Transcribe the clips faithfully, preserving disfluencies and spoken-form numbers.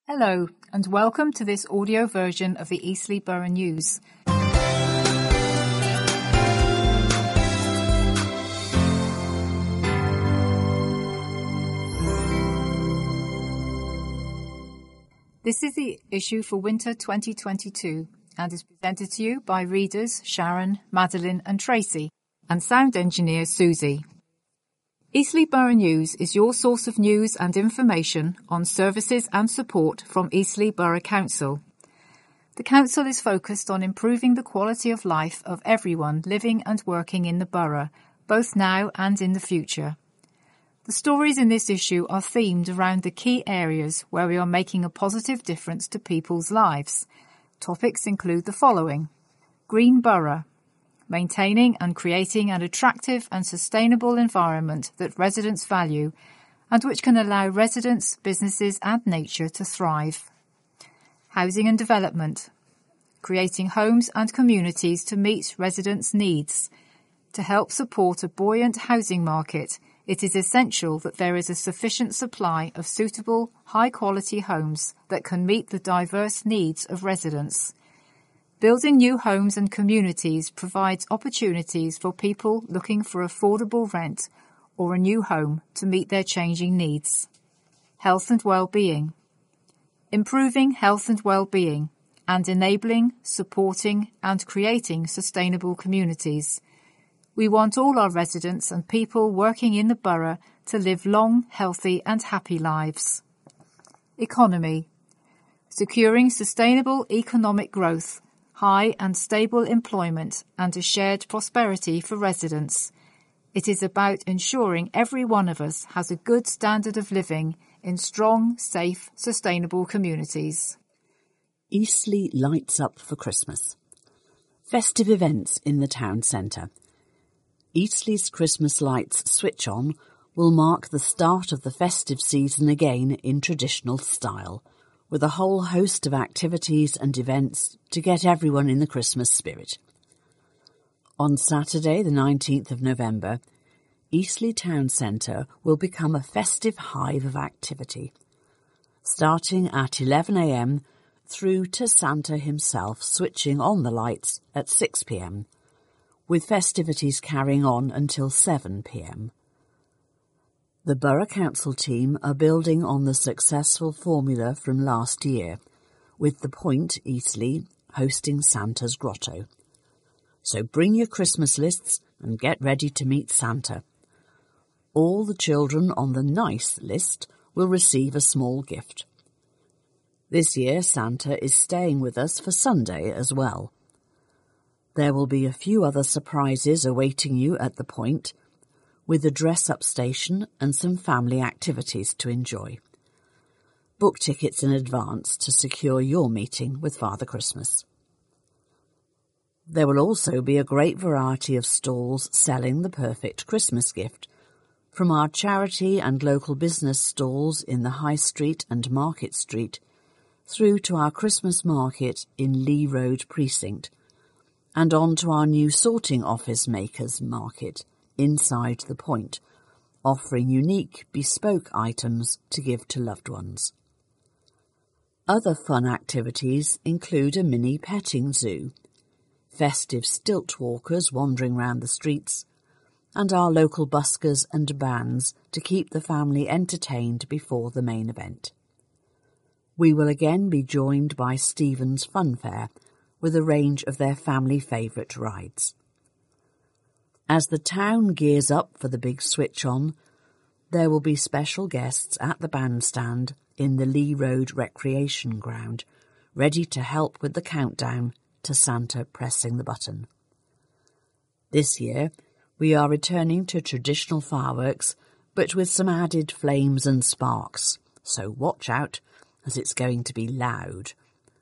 Hello, and welcome to this audio version of the Eastleigh Borough News. This is the issue for winter twenty twenty-two and is presented to you by readers Sharon, Madeline and Tracy, and sound engineer Susie. Eastleigh Borough News is your source of news and information on services and support from Eastleigh Borough Council. The Council is focused on improving the quality of life of everyone living and working in the borough, both now and in the future. The stories in this issue are themed around the key areas where we are making a positive difference to people's lives. Topics include the following: Green Borough, maintaining and creating an attractive and sustainable environment that residents value and which can allow residents, businesses and nature to thrive. Housing and development, creating homes and communities to meet residents' needs. To help support a buoyant housing market, it is essential that there is a sufficient supply of suitable, high-quality homes that can meet the diverse needs of residents. Building new homes and communities provides opportunities for people looking for affordable rent or a new home to meet their changing needs. Health and well-being. Improving health and well-being and enabling, supporting and creating sustainable communities. We want all our residents and people working in the borough to live long, healthy and happy lives. Economy. Securing sustainable economic growth, high and stable employment and a shared prosperity for residents. It is about ensuring every one of us has a good standard of living in strong, safe, sustainable communities. Eastleigh lights up for Christmas. Festive events in the town centre. Eastleigh's Christmas lights switch on will mark the start of the festive season again in traditional style, with a whole host of activities and events to get everyone in the Christmas spirit. On Saturday, the nineteenth of November, Eastleigh Town Centre will become a festive hive of activity, starting at eleven a m through to Santa himself switching on the lights at six p m, with festivities carrying on until seven p m. The Borough Council team are building on the successful formula from last year, with the Point, Eastleigh, hosting Santa's Grotto. So bring your Christmas lists and get ready to meet Santa. All the children on the nice list will receive a small gift. This year Santa is staying with us for Sunday as well. There will be a few other surprises awaiting you at the Point, with a dress-up station and some family activities to enjoy. Book tickets in advance to secure your meeting with Father Christmas. There will also be a great variety of stalls selling the perfect Christmas gift, from our charity and local business stalls in the High Street and Market Street, through to our Christmas market in Lee Road Precinct, and on to our new sorting office makers market inside the Point, offering unique, bespoke items to give to loved ones. Other fun activities include a mini petting zoo, festive stilt walkers wandering round the streets, and our local buskers and bands to keep the family entertained before the main event. We will again be joined by Stephen's Fun Fair, with a range of their family favourite rides. As the town gears up for the big switch-on, there will be special guests at the bandstand in the Lee Road Recreation Ground, ready to help with the countdown to Santa pressing the button. This year, we are returning to traditional fireworks, but with some added flames and sparks, so watch out, as it's going to be loud.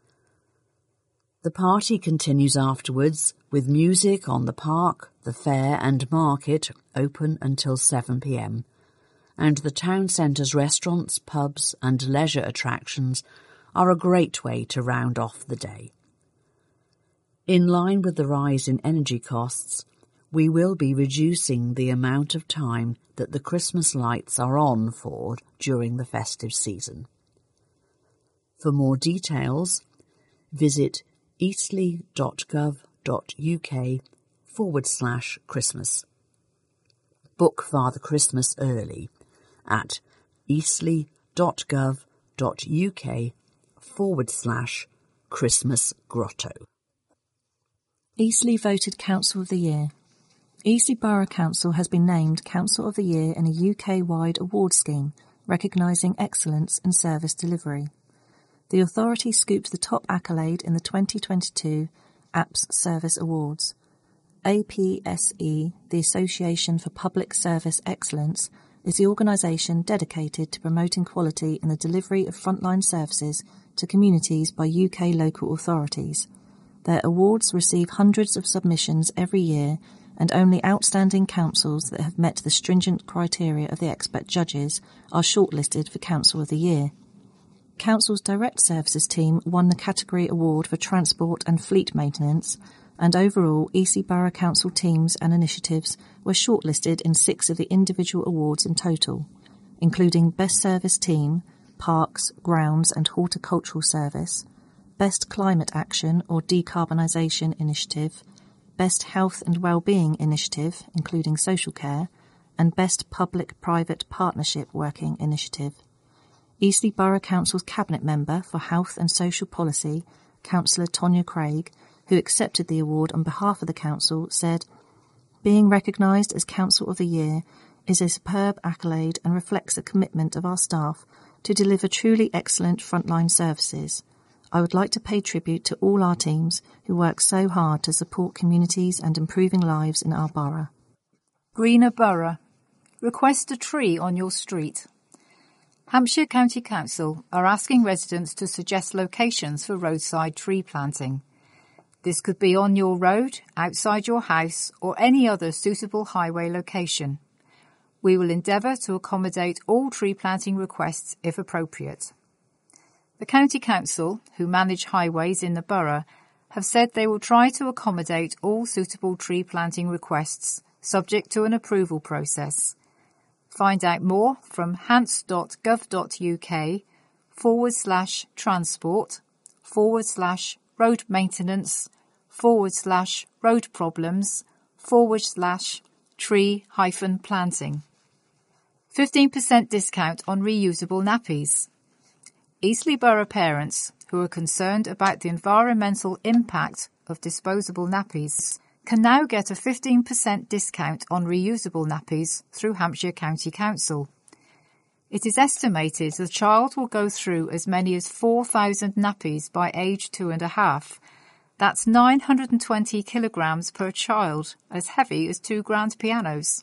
The party continues afterwards, with music on the park, the fair and market open until seven p m, and the town centre's restaurants, pubs and leisure attractions are a great way to round off the day. In line with the rise in energy costs, we will be reducing the amount of time that the Christmas lights are on for during the festive season. For more details, visit eastleigh.gov.uk forward slash Christmas. Book Father Christmas early at eastleigh.gov.uk forward slash Christmas Grotto. Eastleigh voted Council of the Year. Eastleigh Borough Council has been named Council of the Year in a U K-wide award scheme recognising excellence in service delivery. The authority scooped the top accolade in the twenty twenty-two A P S Service Awards. A P S E, the Association for Public Service Excellence, is the organisation dedicated to promoting quality in the delivery of frontline services to communities by U K local authorities. Their awards receive hundreds of submissions every year, and only outstanding councils that have met the stringent criteria of the expert judges are shortlisted for Council of the Year. Council's Direct Services team won the category award for transport and fleet maintenance, and overall Eastleigh Borough Council teams and initiatives were shortlisted in six of the individual awards in total, including Best Service Team, Parks, Grounds and Horticultural Service, Best Climate Action or Decarbonisation Initiative, Best Health and Wellbeing Initiative, including social care, and Best Public-Private Partnership Working Initiative. Eastleigh Borough Council's Cabinet Member for Health and Social Policy, Councillor Tonya Craig, who accepted the award on behalf of the Council, said, "Being recognised as Council of the Year is a superb accolade and reflects the commitment of our staff to deliver truly excellent frontline services. I would like to pay tribute to all our teams who work so hard to support communities and improving lives in our borough." Greener Borough. Request a tree on your street. Hampshire County Council are asking residents to suggest locations for roadside tree planting. This could be on your road, outside your house, or any other suitable highway location. We will endeavour to accommodate all tree planting requests if appropriate. The County Council, who manage highways in the borough, have said they will try to accommodate all suitable tree planting requests, subject to an approval process. Find out more from hants.gov.uk forward slash transport forward slash road maintenance forward slash road problems forward slash tree hyphen planting. fifteen percent discount on reusable nappies. Eastleigh Borough parents who are concerned about the environmental impact of disposable nappies can now get a fifteen percent discount on reusable nappies through Hampshire County Council. It is estimated the child will go through as many as four thousand nappies by age two and a half. That's nine hundred twenty kilograms per child, as heavy as two grand pianos.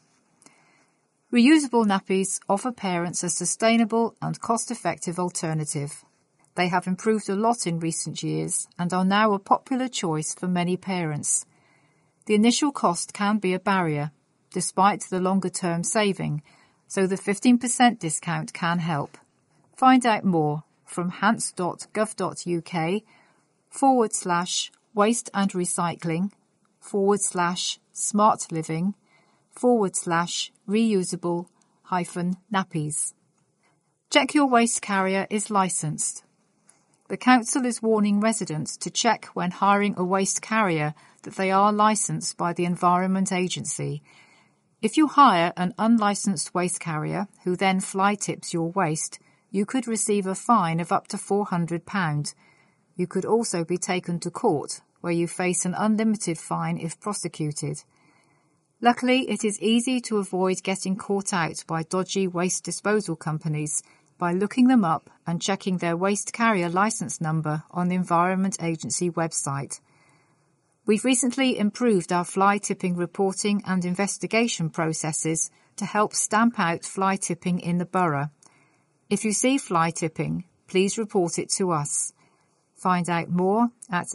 Reusable nappies offer parents a sustainable and cost-effective alternative. They have improved a lot in recent years and are now a popular choice for many parents. The initial cost can be a barrier, despite the longer-term saving, so the fifteen percent discount can help. Find out more from hants.gov.uk forward slash waste and recycling forward slash smart living forward slash reusable hyphen nappies. Check your waste carrier is licensed. The council is warning residents to check when hiring a waste carrier that they are licensed by the Environment Agency. If you hire an unlicensed waste carrier who then fly tips your waste, you could receive a fine of up to four hundred pounds. You could also be taken to court, where you face an unlimited fine if prosecuted. Luckily, it is easy to avoid getting caught out by dodgy waste disposal companies by looking them up and checking their waste carrier licence number on the Environment Agency website. We've recently improved our fly tipping reporting and investigation processes to help stamp out fly tipping in the borough. If you see fly tipping, please report it to us. Find out more at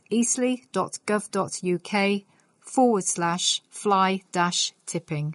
eastleigh.gov.uk forward slash fly dash tipping.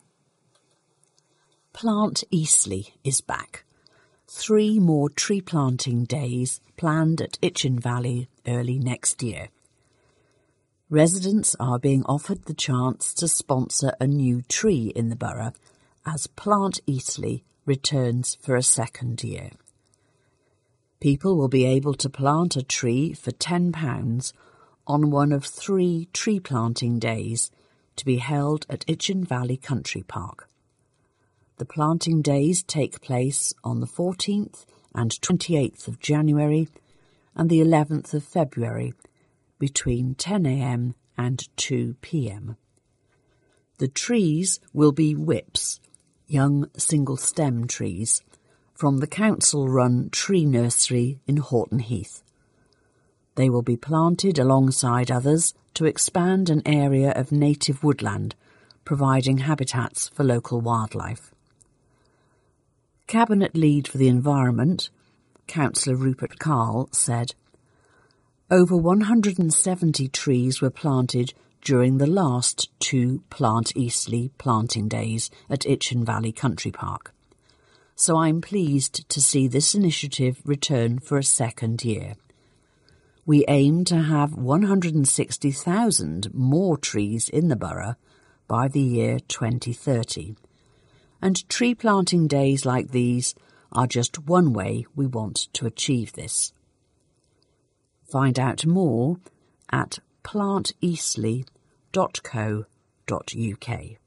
Plant Eastleigh is back. Three more tree planting days planned at Itchen Valley early next year. Residents are being offered the chance to sponsor a new tree in the borough as Plant Eastleigh returns for a second year. People will be able to plant a tree for ten pounds on one of three tree planting days to be held at Itchen Valley Country Park. The planting days take place on the fourteenth and twenty-eighth of January and the eleventh of February between ten a m and two p m. The trees will be whips, young single-stem trees, from the council-run tree nursery in Horton Heath. They will be planted alongside others to expand an area of native woodland, providing habitats for local wildlife. Cabinet Lead for the Environment, Councillor Rupert Carl, said, "Over one hundred seventy trees were planted during the last two Plant Eastleigh planting days at Itchen Valley Country Park, so I'm pleased to see this initiative return for a second year. We aim to have one hundred sixty thousand more trees in the borough by the year twenty thirty, and tree planting days like these are just one way we want to achieve this." Find out more at plant eastleigh dot co dot u k.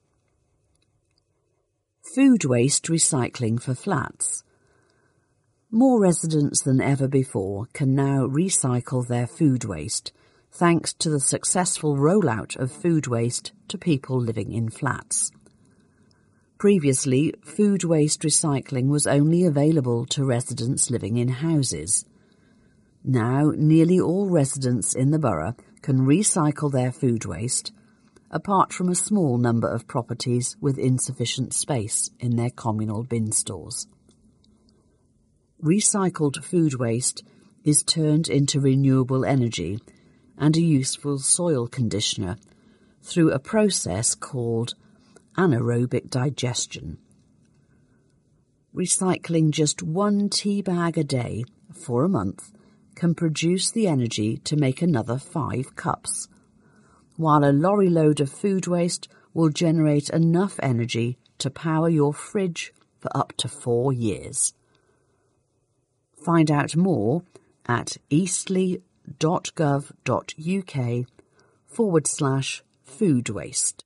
Food waste recycling for flats. More residents than ever before can now recycle their food waste, thanks to the successful rollout of food waste to people living in flats. Previously, food waste recycling was only available to residents living in houses. Now, nearly all residents in the borough can recycle their food waste, apart from a small number of properties with insufficient space in their communal bin stores. Recycled food waste is turned into renewable energy and a useful soil conditioner through a process called anaerobic digestion. Recycling just one tea bag a day for a month can produce the energy to make another five cups, while a lorry load of food waste will generate enough energy to power your fridge for up to four years. Find out more at eastleigh dot gov dot u k forward slash food waste.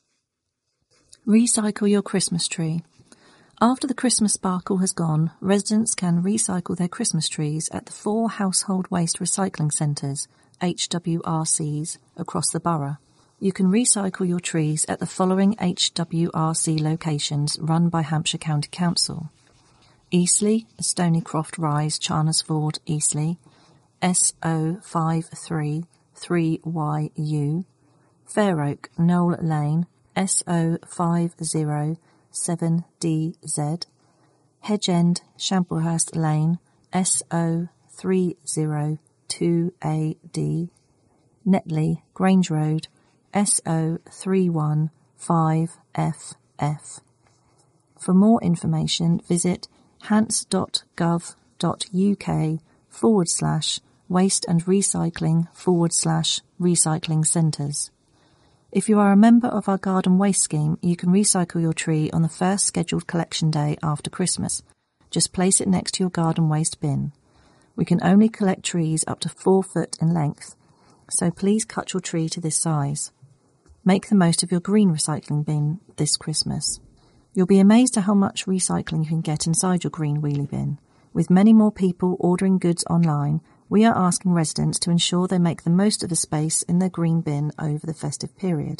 Recycle your Christmas tree. After the Christmas sparkle has gone, residents can recycle their Christmas trees at the four household waste recycling centres, H W R Cs, across the borough. You can recycle your trees at the following H W R C locations run by Hampshire County Council: Eastleigh, Stonycroft Rise, Charnersford, Eastleigh, S O five three three Y U, Fair Oak, Knoll Lane, S O five zero seven D Z, Hedge End, Shamplehurst Lane, S O three zero two A D, Netley, Grange Road, S O three one five F F. For more information, visit hants dot gov dot u k forward slash waste and recycling forward slash recycling centres. If you are a member of our garden waste scheme, you can recycle your tree on the first scheduled collection day after Christmas. Just place it next to your garden waste bin. We can only collect trees up to four foot in length, so please cut your tree to this size. Make the most of your green recycling bin this Christmas. You'll be amazed at how much recycling you can get inside your green wheelie bin. With many more people ordering goods online, we are asking residents to ensure they make the most of the space in their green bin over the festive period.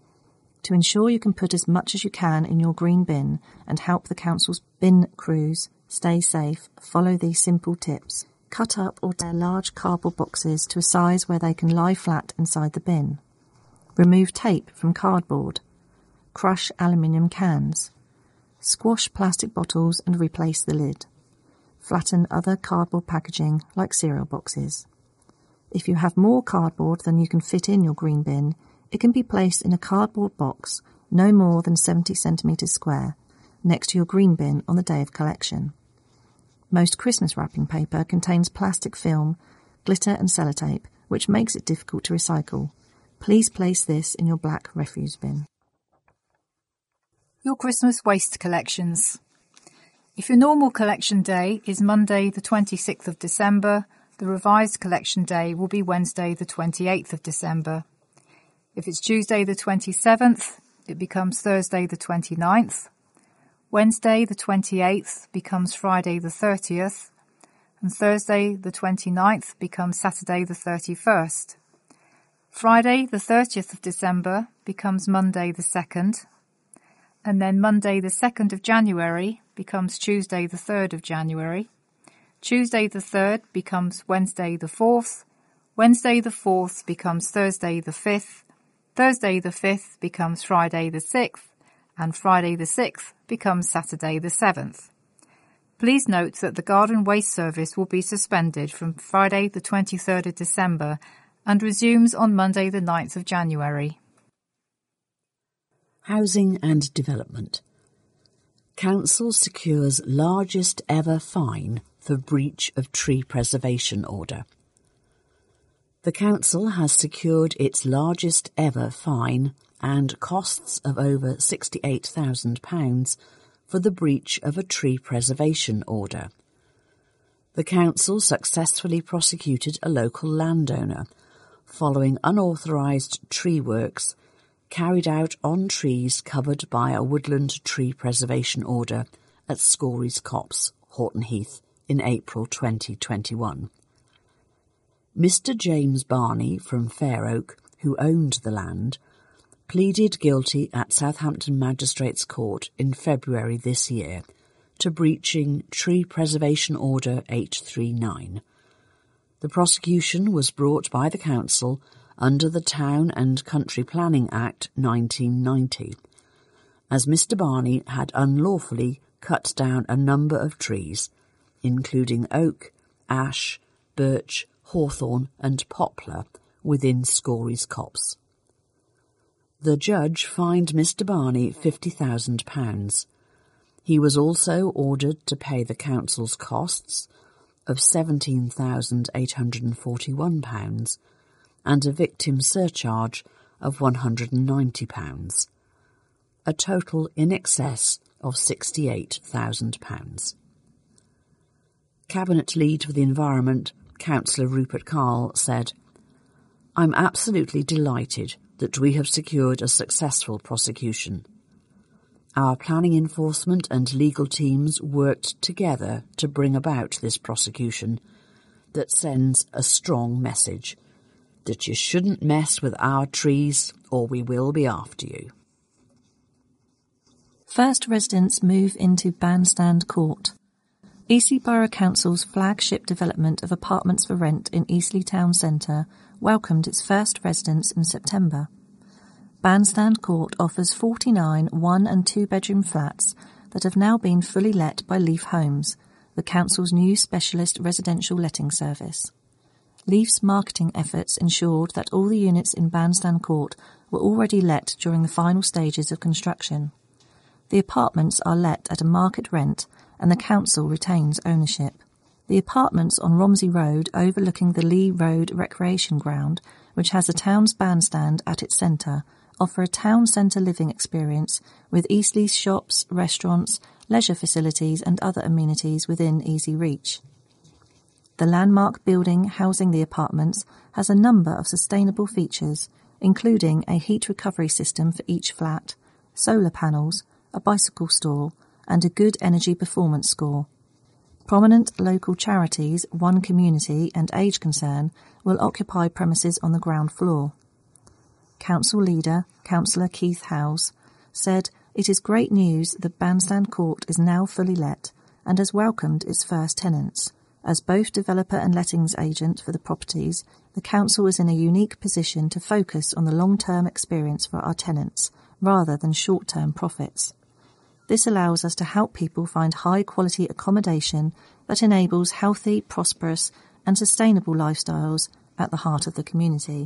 To ensure you can put as much as you can in your green bin and help the council's bin crews stay safe, follow these simple tips. Cut up or tear large cardboard boxes to a size where they can lie flat inside the bin. Remove tape from cardboard. Crush aluminium cans. Squash plastic bottles and replace the lid. Flatten other cardboard packaging like cereal boxes. If you have more cardboard than you can fit in your green bin, it can be placed in a cardboard box no more than seventy centimetres square next to your green bin on the day of collection. Most Christmas wrapping paper contains plastic film, glitter and sellotape, which makes it difficult to recycle. Please place this in your black refuse bin. Your Christmas waste collections. If your normal collection day is Monday the twenty-sixth of December, the revised collection day will be Wednesday the twenty-eighth of December. If it's Tuesday the twenty-seventh, it becomes Thursday the twenty-ninth. Wednesday the twenty-eighth becomes Friday the thirtieth, and Thursday the twenty-ninth becomes Saturday the thirty-first. Friday the thirtieth of December becomes Monday the second, and then Monday the second of January becomes Tuesday the third of January. Tuesday the third becomes Wednesday the fourth, Wednesday the fourth becomes Thursday the fifth, Thursday the fifth becomes Friday the sixth, and Friday the sixth becomes Saturday the seventh. Please note that the garden waste service will be suspended from Friday the twenty-third of December and resumes on Monday the ninth of January. Housing and Development. Council secures largest ever fine for breach of tree preservation order. The Council has secured its largest ever fine and costs of over sixty-eight thousand pounds for the breach of a tree preservation order. The Council successfully prosecuted a local landowner following unauthorised tree works carried out on trees covered by a woodland tree preservation order at Scories Copse, Horton Heath, in April twenty twenty-one. Mister James Barney from Fair Oak, who owned the land, pleaded guilty at Southampton Magistrates Court in February this year to breaching Tree Preservation Order H thirty-nine. The prosecution was brought by the Council under the Town and Country Planning Act nineteen ninety, as Mister Barney had unlawfully cut down a number of trees, including oak, ash, birch, hawthorn and poplar within Scories Copse. The judge fined Mister Barney fifty thousand pounds. He was also ordered to pay the council's costs of seventeen thousand eight hundred forty-one pounds and a victim surcharge of one hundred ninety pounds, a total in excess of sixty-eight thousand pounds. Cabinet Lead for the Environment, Councillor Rupert Carl, said, "I'm absolutely delighted that we have secured a successful prosecution. Our planning enforcement and legal teams worked together to bring about this prosecution that sends a strong message that you shouldn't mess with our trees or we will be after you." First residents move into Bandstand Court. Eastleigh Borough Council's flagship development of apartments for rent in Eastleigh Town Centre welcomed its first residents in September. Bandstand Court offers forty-nine one- and two-bedroom flats that have now been fully let by Leaf Homes, the Council's new specialist residential letting service. Leaf's marketing efforts ensured that all the units in Bandstand Court were already let during the final stages of construction. The apartments are let at a market rent and the council retains ownership. The apartments on Romsey Road overlooking the Lee Road Recreation Ground, which has a town's bandstand at its centre, offer a town centre living experience with Eastleigh's shops, restaurants, leisure facilities and other amenities within easy reach. The landmark building housing the apartments has a number of sustainable features, including a heat recovery system for each flat, solar panels, a bicycle stall, and a good energy performance score. Prominent local charities, One Community and Age Concern will occupy premises on the ground floor. Council leader, Councillor Keith Howes, said it is great news that Bandstand Court is now fully let and has welcomed its first tenants. As both developer and lettings agent for the properties, the council is in a unique position to focus on the long-term experience for our tenants rather than short-term profits. This allows us to help people find high-quality accommodation that enables healthy, prosperous and sustainable lifestyles at the heart of the community.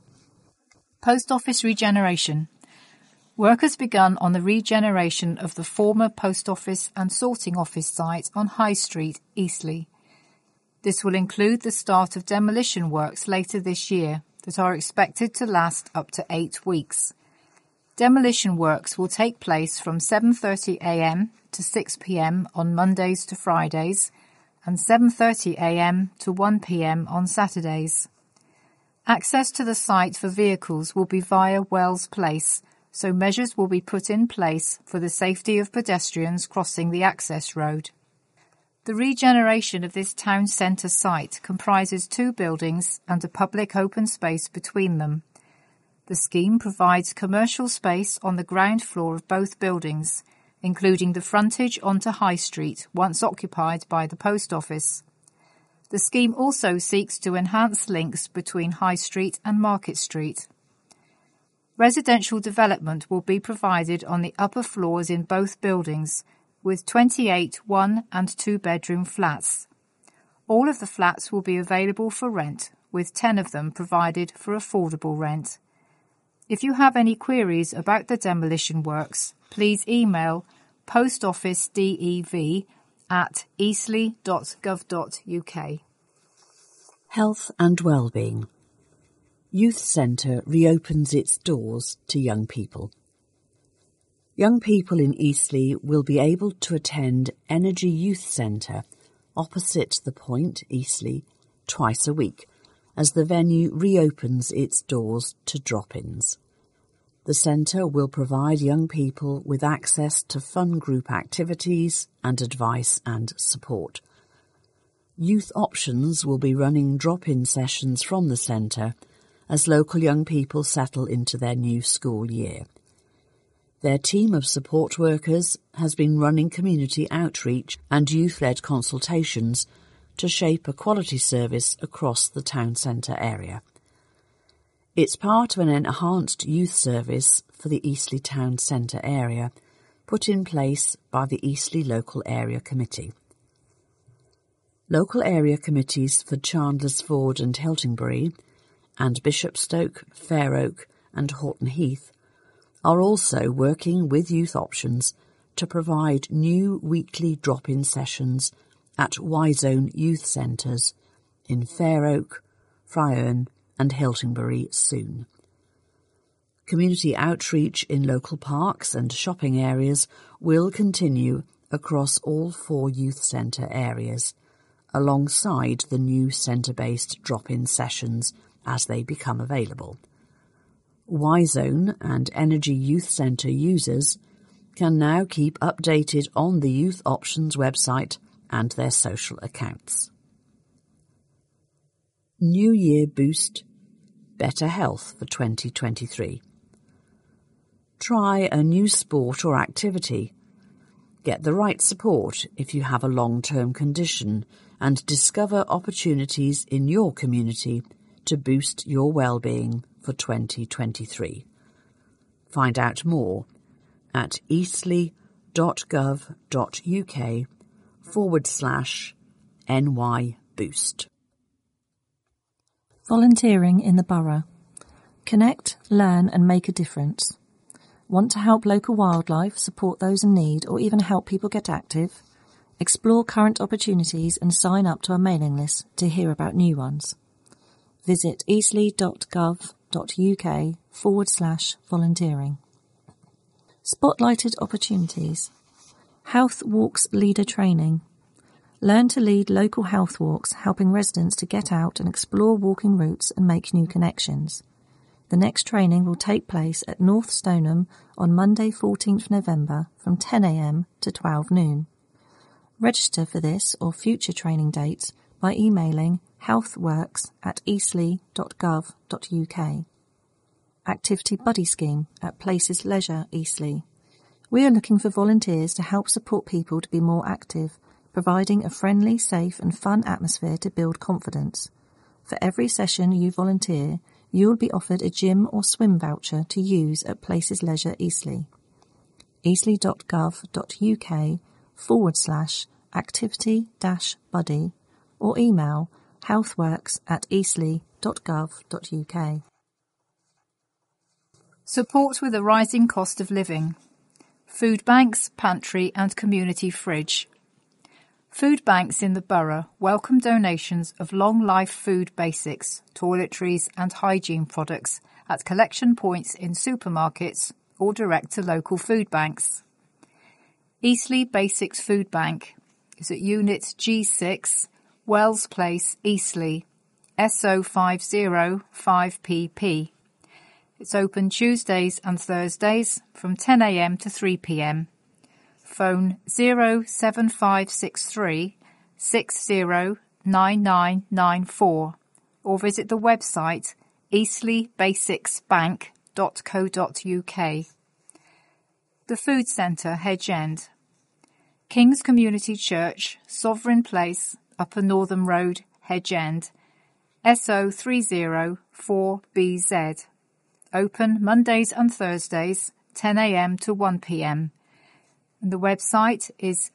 Post Office regeneration. Work has begun on the regeneration of the former Post Office and Sorting Office site on High Street, Eastleigh. This will include the start of demolition works later this year that are expected to last up to eight weeks. Demolition works will take place from seven thirty a m to six p m on Mondays to Fridays and seven thirty a m to one p m on Saturdays. Access to the site for vehicles will be via Wells Place, so measures will be put in place for the safety of pedestrians crossing the access road. The regeneration of this town centre site comprises two buildings and a public open space between them. The scheme provides commercial space on the ground floor of both buildings, including the frontage onto High Street, once occupied by the post office. The scheme also seeks to enhance links between High Street and Market Street. Residential development will be provided on the upper floors in both buildings, with twenty-eight one- and two-bedroom flats. All of the flats will be available for rent, with ten of them provided for affordable rent. If you have any queries about the demolition works, please email postofficedev at eastleigh dot gov dot u k. Health and Wellbeing. Youth Centre reopens its doors to young people. Young people in Eastleigh will be able to attend Energy Youth Centre opposite The Point, Eastleigh, twice a week, as the venue reopens its doors to drop-ins. The centre will provide young people with access to fun group activities and advice and support. Youth Options will be running drop-in sessions from the centre as local young people settle into their new school year. Their team of support workers has been running community outreach and youth-led consultations to shape a quality service across the town centre area. It's part of an enhanced youth service for the Eastleigh Town Centre area, put in place by the Eastleigh Local Area Committee. Local area committees for Chandlers Ford and Hiltingbury, and Bishopstoke, Fair Oak and Horton Heath are also working with Youth Options to provide new weekly drop-in sessions at Y-Zone youth centres in Fair Oak, Fryearn and Hiltingbury soon. Community outreach in local parks and shopping areas will continue across all four youth centre areas, alongside the new centre-based drop-in sessions as they become available. Y-Zone and Energy Youth Centre users can now keep updated on the Youth Options website and their social accounts. New Year Boost, Better Health for twenty twenty-three. Try a new sport or activity. Get the right support if you have a long-term condition and discover opportunities in your community to boost your well-being for twenty twenty-three. Find out more at eastleigh.gov.uk forward slash NY Boost. Volunteering in the borough. Connect, learn and make a difference. Want to help local wildlife, support those in need or even help people get active? Explore current opportunities and sign up to our mailing list to hear about new ones. Visit eastleigh.gov.uk forward slash volunteering. Spotlighted opportunities. Health Walks Leader Training. Learn to lead local health walks, helping residents to get out and explore walking routes and make new connections. The next training will take place at North Stoneham on Monday fourteenth November from ten a m to twelve noon. Register for this or future training dates by emailing healthworks at eastleigh.gov.uk. Activity Buddy Scheme at Places Leisure, Eastleigh. We are looking for volunteers to help support people to be more active, providing a friendly, safe and fun atmosphere to build confidence. For every session you volunteer, you will be offered a gym or swim voucher to use at Places Leisure, Eastleigh. eastleigh.gov.uk forward slash activity dash buddy or email healthworks at eastleigh.gov.uk. Support with the rising cost of living. Food banks, pantry and community fridge. Food banks in the borough welcome donations of long-life food basics, toiletries and hygiene products at collection points in supermarkets or direct to local food banks. Eastleigh Basics Food Bank is at Unit G six, Wells Place, Eastleigh, S O five zero five P P. It's open Tuesdays and Thursdays from ten a m to three p m. Phone zero seven five six three six zero nine nine nine four or visit the website eastleigh basics bank dot co dot u k. The Food Centre, Hedge End. King's Community Church, Sovereign Place, Upper Northern Road, Hedge End, S O three zero four B Z. Open Mondays and Thursdays, ten a m to one p m. And the website is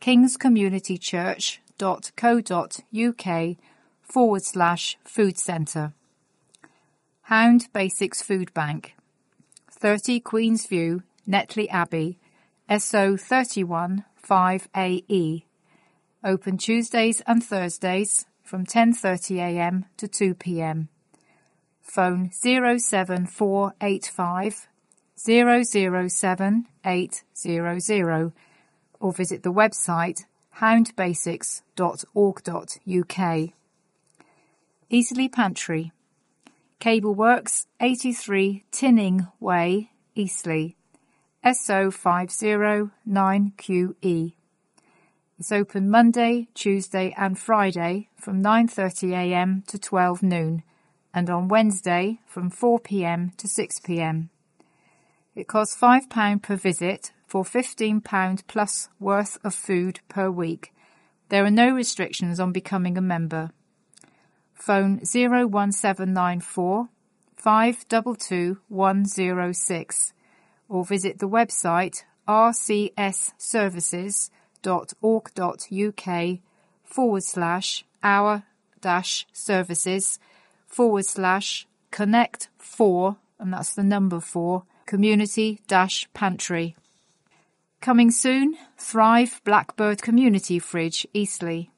kingscommunitychurch.co.uk forward slash food centre. Hound Basics Food Bank. thirty Queen's View, Netley Abbey, S O thirty-one five A E. Open Tuesdays and Thursdays from ten thirty a m to two p m. Phone zero seven four eight five zero zero seven eight zero zero or visit the website hound basics dot org dot u k. Eastleigh Pantry. Cableworks, eighty-three Tinning Way, Eastleigh, S O five zero nine Q E. It's open Monday, Tuesday and Friday from nine thirty a m to twelve noon and on Wednesday from four p m to six p m. It costs five pounds per visit for fifteen pounds plus worth of food per week. There are no restrictions on becoming a member. Phone zero one seven nine four five two two one zero six or visit the website r c s services dot org dot u k forward slash our dash services forward slash connect four, and that's the number four, community dash pantry. Coming soon, Thrive Blackbird Community Fridge, Eastleigh.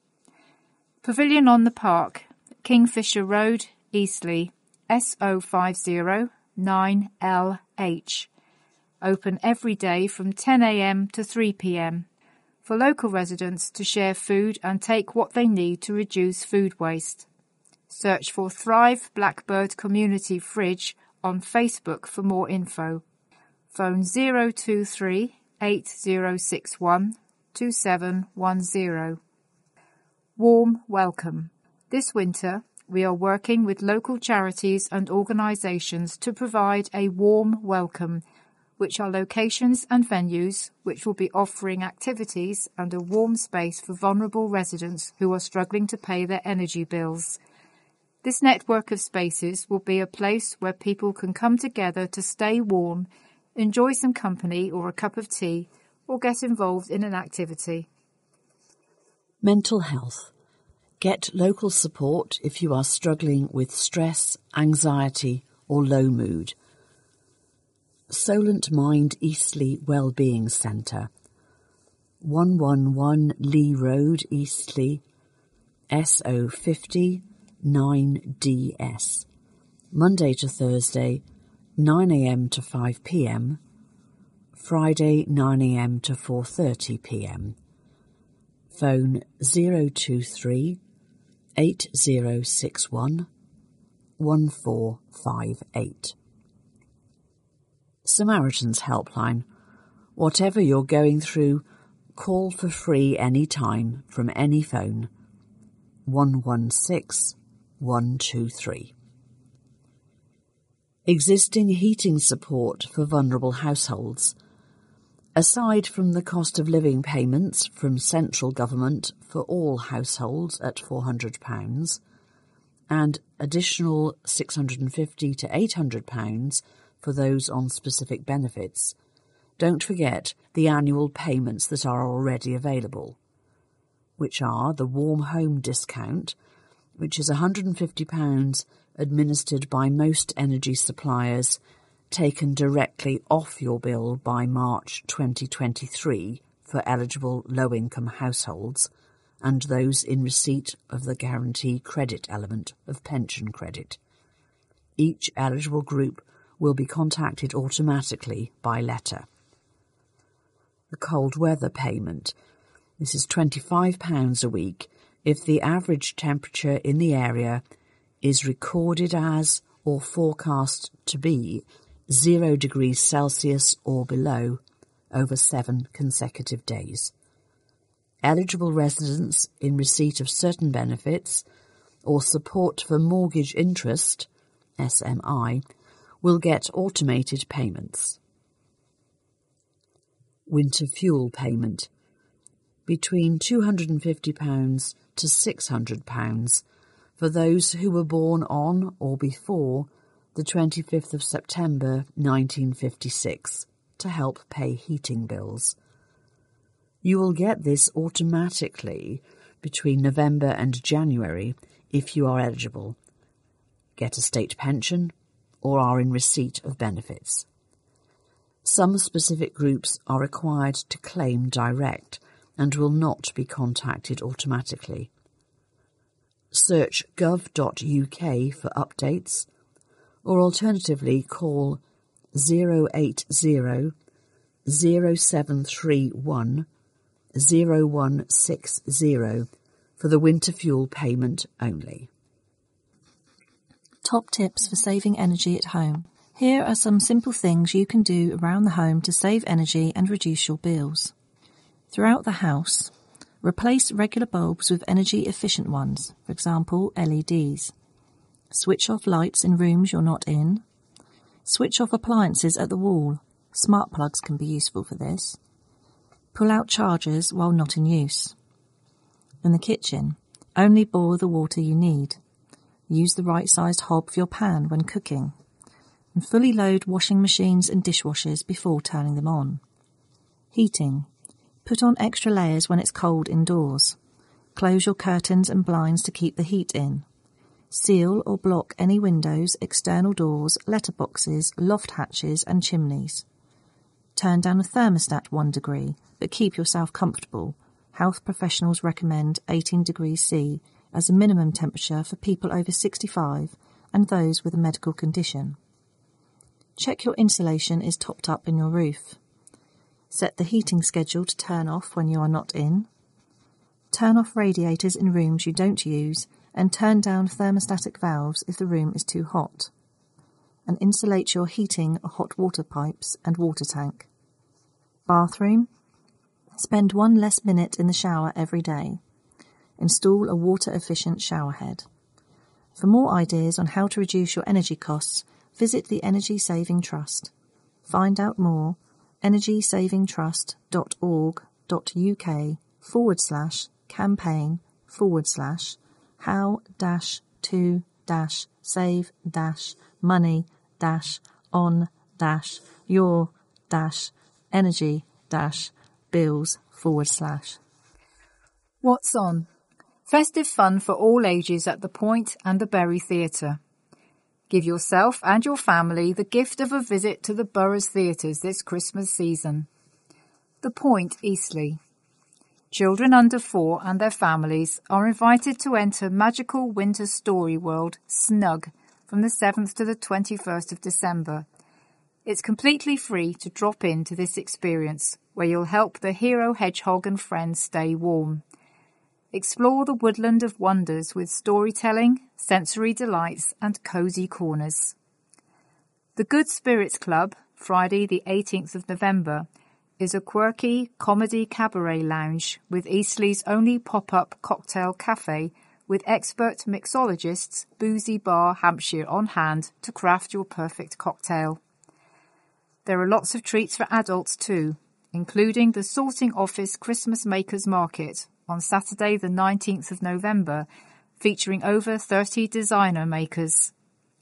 Pavilion on the Park, Kingfisher Road, Eastleigh, S O five zero nine L H. Open every day from ten a m to three p m. For local residents to share food and take what they need to reduce food waste. Search for Thrive Blackbird Community Fridge on Facebook for more info. Phone zero two three eight zero six one two seven one zero. Warm welcome. This winter, we are working with local charities and organisations to provide a warm welcome, which are locations and venues which will be offering activities and a warm space for vulnerable residents who are struggling to pay their energy bills. This network of spaces will be a place where people can come together to stay warm, enjoy some company or a cup of tea, or get involved in an activity. Mental health. Get local support if you are struggling with stress, anxiety or low mood. Solent Mind Eastleigh Wellbeing Centre, one eleven Lee Road, Eastleigh, S O fifty nine D S. Monday to Thursday, nine a m to five p m. Friday, nine a m to four thirty p m. Phone zero two three eight zero six one one four five eight. Samaritan's Helpline. Whatever you're going through, call for free any time from any phone. one one six one two three. Existing heating support for vulnerable households. Aside from the cost of living payments from central government for all households at four hundred pounds and additional six hundred fifty to eight hundred pounds for those on specific benefits, don't forget the annual payments that are already available, which are the Warm Home Discount, which is one hundred fifty pounds administered by most energy suppliers, taken directly off your bill by March twenty twenty-three for eligible low-income households and those in receipt of the guarantee credit element of pension credit. Each eligible group will be contacted automatically by letter. the cold weather payment. This is twenty-five pounds a week if the average temperature in the area is recorded as or forecast to be zero degrees Celsius or below over seven consecutive days. Eligible residents in receipt of certain benefits or support for mortgage interest, S M I, will get automated payments. Winter fuel payment. Between two hundred fifty pounds to six hundred pounds for those who were born on or before the twenty-fifth of September nineteen fifty-six to help pay heating bills. You will get this automatically between November and January if you are eligible, get a state pension, or are in receipt of benefits. Some specific groups are required to claim direct and will not be contacted automatically. Search gov dot U K for updates, or alternatively call zero eight zero, zero seven three one, zero one six zero for the winter fuel payment only. Top tips for saving energy at home. Here are some simple things you can do around the home to save energy and reduce your bills. Throughout the house, replace regular bulbs with energy-efficient ones, for example L E Ds. Switch off lights in rooms you're not in. Switch off appliances at the wall. Smart plugs can be useful for this. Pull out chargers while not in use. In the kitchen, only boil the water you need. Use the right-sized hob for your pan when cooking. And fully load washing machines and dishwashers before turning them on. Heating. Put on extra layers when it's cold indoors. Close your curtains and blinds to keep the heat in. Seal or block any windows, external doors, letterboxes, loft hatches and chimneys. Turn down the thermostat one degree, but keep yourself comfortable. Health professionals recommend eighteen degrees C as a minimum temperature for people over sixty-five and those with a medical condition. Check your insulation is topped up in your roof. Set the heating schedule to turn off when you are not in. Turn off radiators in rooms you don't use and turn down thermostatic valves if the room is too hot. And insulate your heating, hot water pipes and water tank. Bathroom. Spend one less minute in the shower every day. Install a water-efficient shower head. For more ideas on how to reduce your energy costs, visit the Energy Saving Trust. Find out more energysavingtrust.org.uk forward slash campaign forward slash how dash to dash save dash money dash on dash your dash energy dash bills forward slash. What's on? Festive fun for all ages at the Point and the Bury Theatre. Give yourself and your family the gift of a visit to the Borough's theatres this Christmas season. The Point, Eastleigh. Children under four and their families are invited to enter magical winter story world Snug from the seventh to the twenty-first of December. It's completely free to drop into this experience, where you'll help the hero hedgehog and friends stay warm. Explore the woodland of wonders with storytelling, sensory delights and cosy corners. The Good Spirits Club, Friday the eighteenth of November, is a quirky comedy cabaret lounge with Eastleigh's only pop-up cocktail cafe with expert mixologists Boozy Bar Hampshire on hand to craft your perfect cocktail. There are lots of treats for adults too, including the Sorting Office Christmas Makers Market on Saturday the nineteenth of November, featuring over thirty designer makers.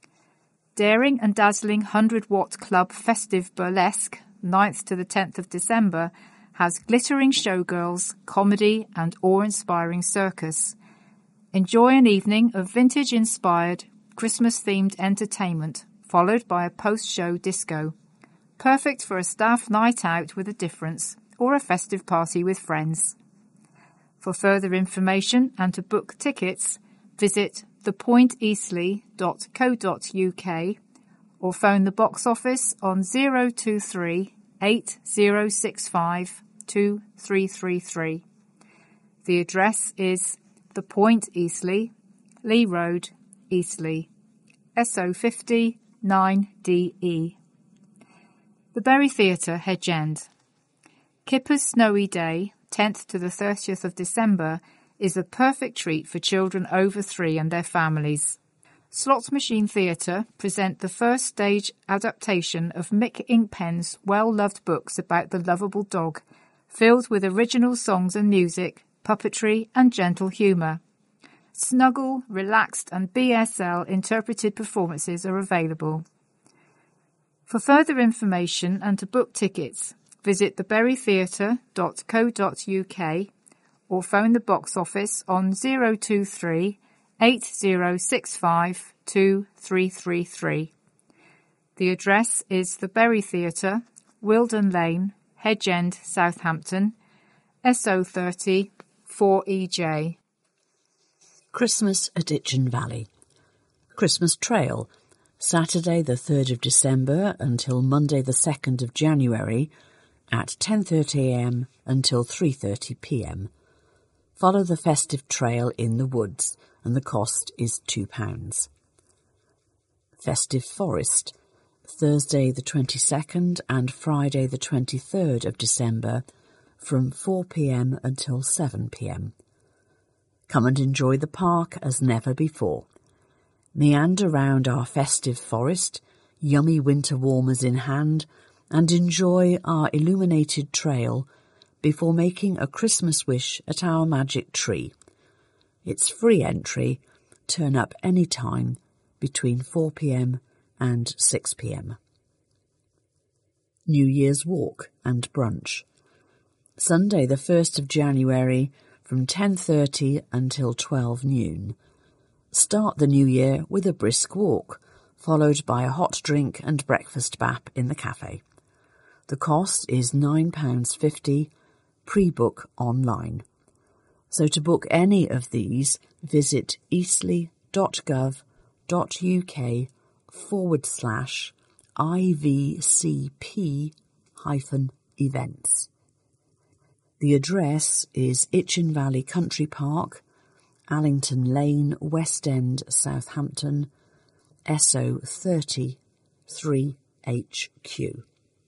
Daring and dazzling one hundred watt Club Festive Burlesque, ninth to the tenth of December, has glittering showgirls, comedy and awe-inspiring circus. Enjoy an evening of vintage-inspired, Christmas-themed entertainment, followed by a post-show disco. Perfect for a staff night out with a difference, or a festive party with friends. For further information and to book tickets, visit the point eastleigh dot co dot uk or phone the box office on zero two three, eight zero six five, two three three three. The address is The Point, Eastleigh, Lee Road, Eastleigh, S O five oh nine D E. The Bury Theatre, Hedge End. Kipper's Snowy Day, tenth to the thirtieth of December, is a perfect treat for children over three and their families. Slot Machine Theatre present the first stage adaptation of Mick Inkpen's well-loved books about the lovable dog, filled with original songs and music, puppetry and gentle humour. Snuggle, relaxed and B S L interpreted performances are available. For further information and to book tickets, visit the bury theatre dot co dot U K or phone the box office on zero two three, eight zero six five, two three three three. The address is the Bury Theatre, Wilden Lane, Hedge End, Southampton, S O thirty, four E J. Christmas at Itchen Valley. Christmas Trail, Saturday the third of December until Monday the second of January at ten thirty a m until three thirty p m. Follow the festive trail in the woods and the cost is two pounds. Festive Forest, Thursday the twenty-second and Friday the twenty-third of December from four p m until seven p m. Come and enjoy the park as never before. Meander round our festive forest, yummy winter warmers in hand, and enjoy our illuminated trail before making a Christmas wish at our magic tree. It's free entry. Turn up any time between four p m and six p m. New Year's Walk and Brunch. Sunday the first of January from ten thirty until twelve noon. Start the new year with a brisk walk, followed by a hot drink and breakfast bap in the cafe. The cost is nine pounds fifty, pre-book online. So to book any of these, visit eastleigh.gov.uk forward slash IVCP hyphen events. The address is Itchen Valley Country Park, Allington Lane, West End, Southampton, S O thirty, three H Q.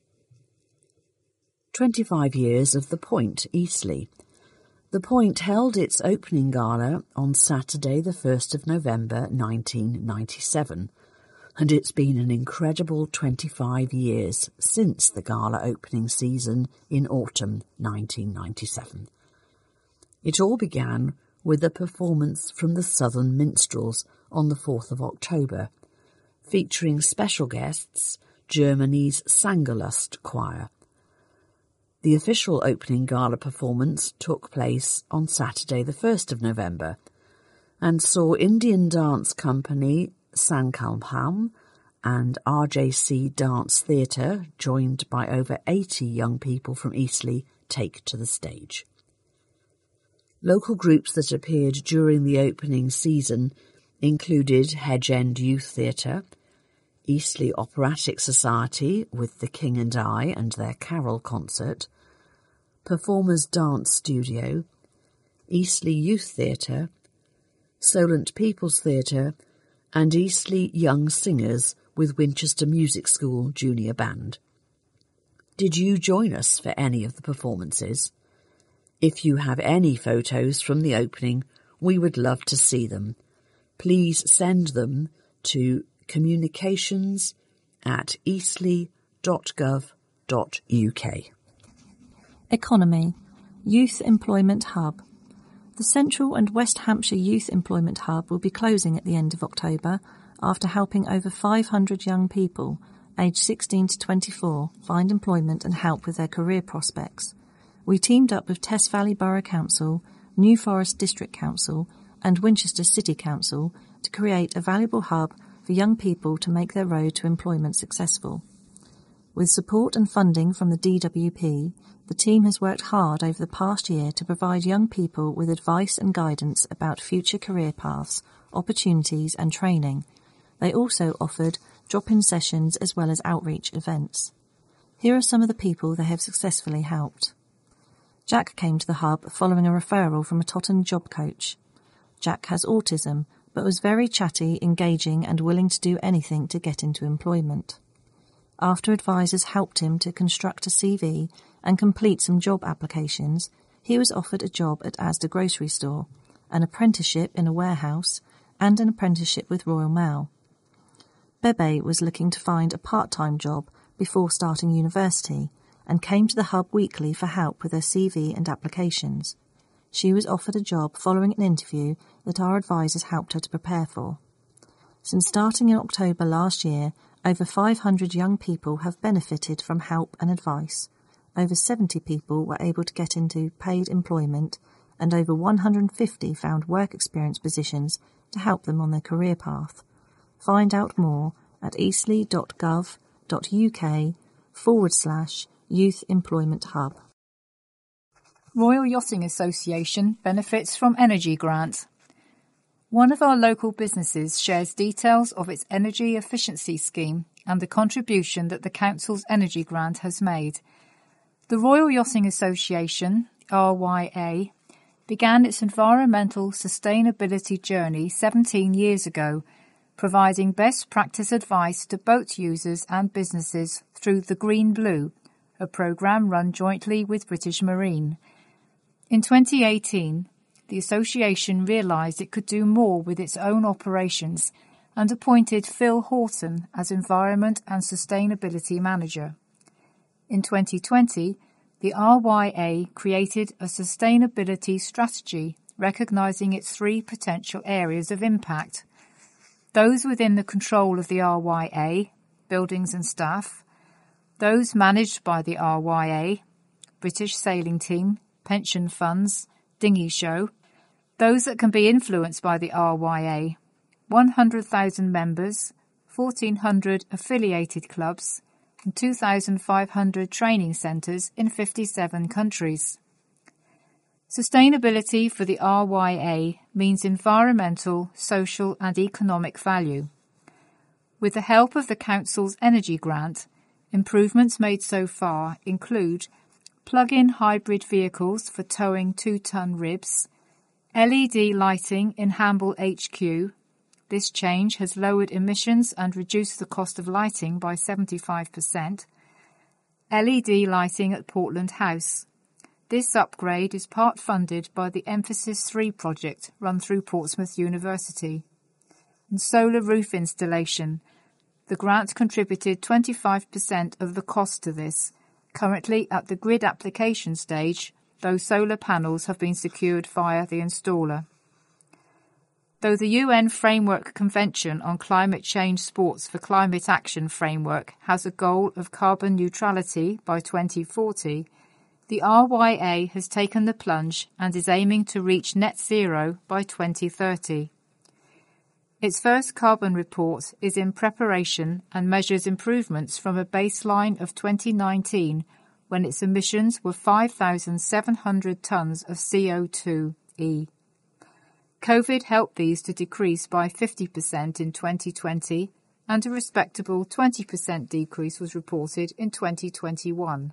twenty-five years of The Point, Eastleigh. The Point held its opening gala on Saturday the first of November nineteen ninety-seven, and it's been an incredible twenty-five years since the gala opening season in autumn nineteen ninety-seven. It all began with a performance from the Southern Minstrels on the fourth of October, featuring special guests Germany's Sangerlust Choir. The official opening gala performance took place on Saturday the first of November and saw Indian dance company Sankalpam and R J C Dance Theatre, joined by over eighty young people from Eastleigh, take to the stage. Local groups that appeared during the opening season included Hedge End Youth Theatre, Eastleigh Operatic Society with The King and I and their carol concert, Performers Dance Studio, Eastleigh Youth Theatre, Solent People's Theatre, and Eastleigh Young Singers with Winchester Music School Junior Band. Did you join us for any of the performances? If you have any photos from the opening, we would love to see them. Please send them to communications at eastleigh.gov.uk. Economy. Youth Employment Hub. The Central and West Hampshire Youth Employment Hub will be closing at the end of October after helping over five hundred young people, aged sixteen to twenty-four, find employment and help with their career prospects. We teamed up with Tess Valley Borough Council, New Forest District Council and Winchester City Council to create a valuable hub for young people to make their road to employment successful. With support and funding from the D W P, the team has worked hard over the past year to provide young people with advice and guidance about future career paths, opportunities and training. They also offered drop-in sessions as well as outreach events. Here are some of the people they have successfully helped. Jack came to the hub following a referral from a Totton job coach. Jack has autism, but was very chatty, engaging and willing to do anything to get into employment. After advisors helped him to construct a C V and complete some job applications, he was offered a job at Asda grocery store, an apprenticeship in a warehouse, and an apprenticeship with Royal Mail. Bebe was looking to find a part-time job before starting university and came to the hub weekly for help with her C V and applications. She was offered a job following an interview that our advisors helped her to prepare for. Since starting in October last year, over five hundred young people have benefited from help and advice. Over seventy people were able to get into paid employment, and over one hundred fifty found work experience positions to help them on their career path. Find out more at eastleigh.gov.uk forward slash Youth Employment Hub. Royal Yachting Association benefits from Energy Grant. One of our local businesses shares details of its energy efficiency scheme and the contribution that the Council's Energy Grant has made. The Royal Yachting Association, R Y A, began its environmental sustainability journey seventeen years ago, providing best practice advice to boat users and businesses through the Green Blue, a programme run jointly with British Marine. In twenty eighteen, the association realised it could do more with its own operations and appointed Phil Horton as Environment and Sustainability Manager. In twenty twenty, the R Y A created a sustainability strategy recognising its three potential areas of impact: those within the control of the R Y A, buildings and staff; those managed by the R Y A, British Sailing Team, pension funds, dinghy show; those that can be influenced by the R Y A, one hundred thousand members, fourteen hundred affiliated clubs, and two thousand five hundred training centres in fifty-seven countries. Sustainability for the R Y A means environmental, social and economic value. With the help of the Council's Energy Grant, improvements made so far include plug-in hybrid vehicles for towing two-ton ribs, L E D lighting in Hamble H Q. This change has lowered emissions and reduced the cost of lighting by seventy-five percent. L E D lighting at Portland House. This upgrade is part funded by the Emphasis three project run through Portsmouth University. And solar roof installation. The grant contributed twenty-five percent of the cost to this, currently at the grid application stage, though solar panels have been secured via the installer. Though the U N Framework Convention on Climate Change Sports for Climate Action Framework has a goal of carbon neutrality by twenty forty, the R Y A has taken the plunge and is aiming to reach net zero by twenty thirty. Its first carbon report is in preparation and measures improvements from a baseline of twenty nineteen, when its emissions were five thousand seven hundred tonnes of C O two e. COVID helped these to decrease by fifty percent in twenty twenty, and a respectable twenty percent decrease was reported in twenty twenty-one.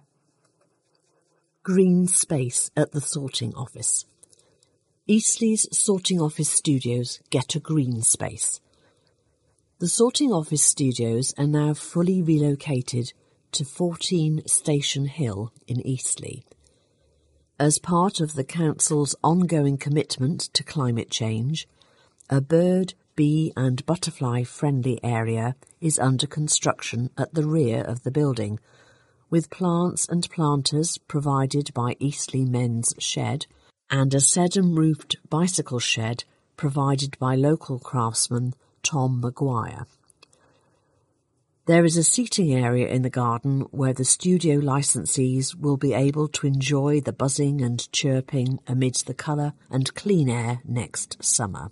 Green space at the sorting office. Eastleigh's sorting office studios get a green space. The sorting office studios are now fully relocated to fourteen Station Hill in Eastleigh. As part of the Council's ongoing commitment to climate change, a bird, bee and butterfly-friendly area is under construction at the rear of the building, with plants and planters provided by Eastleigh Men's Shed and a sedum-roofed bicycle shed provided by local craftsman Tom Maguire. There is a seating area in the garden where the studio licensees will be able to enjoy the buzzing and chirping amidst the colour and clean air next summer.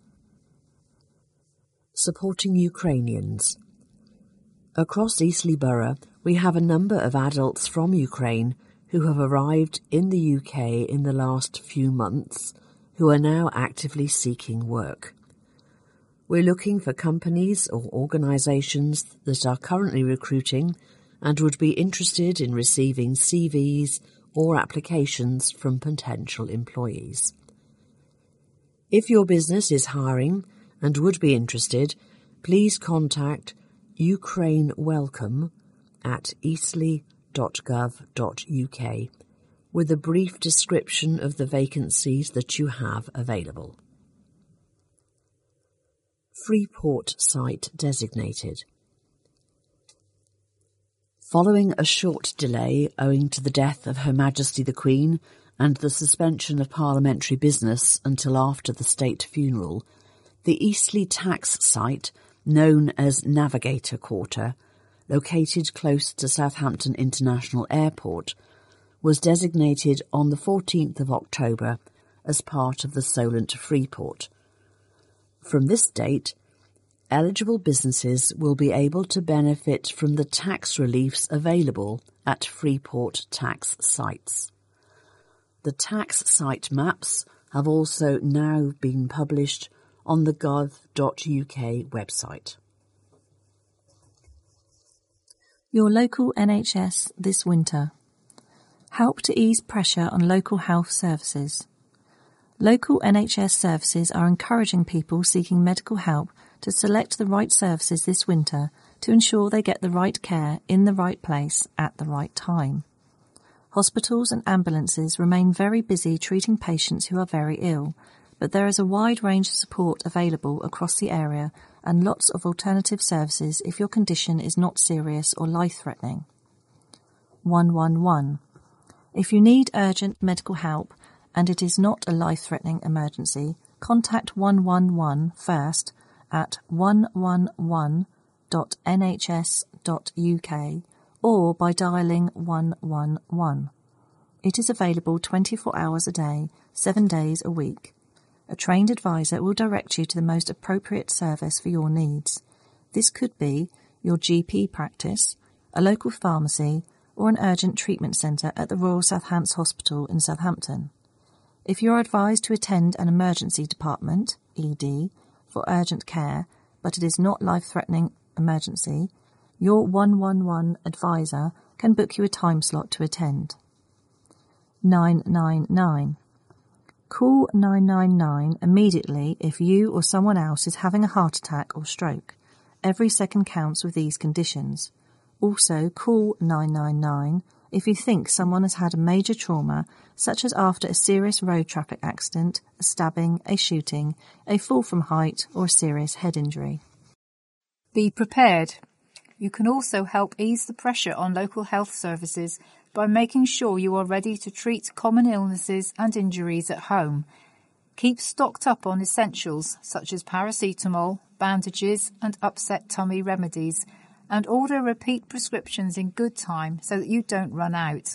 Supporting Ukrainians. Across Eastleigh Borough, we have a number of adults from Ukraine who have arrived in the U K in the last few months who are now actively seeking work. We're looking for companies or organisations that are currently recruiting and would be interested in receiving C Vs or applications from potential employees. If your business is hiring and would be interested, please contact Ukraine Welcome at eastleigh dot gov dot U K with a brief description of the vacancies that you have available. Freeport site designated. Following a short delay owing to the death of Her Majesty the Queen and the suspension of parliamentary business until after the state funeral, the Eastleigh tax site, known as Navigator Quarter, located close to Southampton International Airport, was designated on the fourteenth of October as part of the Solent Freeport. From this date, eligible businesses will be able to benefit from the tax reliefs available at Freeport tax sites. The tax site maps have also now been published on the gov dot U K website. Your local N H S this winter. Help to ease pressure on local health services. Local N H S services are encouraging people seeking medical help to select the right services this winter to ensure they get the right care in the right place at the right time. Hospitals and ambulances remain very busy treating patients who are very ill, but there is a wide range of support available across the area and lots of alternative services if your condition is not serious or life-threatening. one one one. If you need urgent medical help and it is not a life-threatening emergency, contact one one one first at one one one dot N H S dot U K or by dialling one one one. It is available twenty-four hours a day, seven days a week. A trained advisor will direct you to the most appropriate service for your needs. This could be your G P practice, a local pharmacy, or an urgent treatment centre at the Royal Southampton Hospital in Southampton. If you are advised to attend an emergency department, E D, for urgent care, but it is not life-threatening emergency, your one one one advisor can book you a time slot to attend. nine nine nine. Call nine nine nine immediately if you or someone else is having a heart attack or stroke. Every second counts with these conditions. Also, call nine nine nine if you think someone has had a major trauma, such as after a serious road traffic accident, a stabbing, a shooting, a fall from height, or a serious head injury. Be prepared. You can also help ease the pressure on local health services by making sure you are ready to treat common illnesses and injuries at home. Keep stocked up on essentials such as paracetamol, bandages and upset tummy remedies, and order repeat prescriptions in good time so that you don't run out.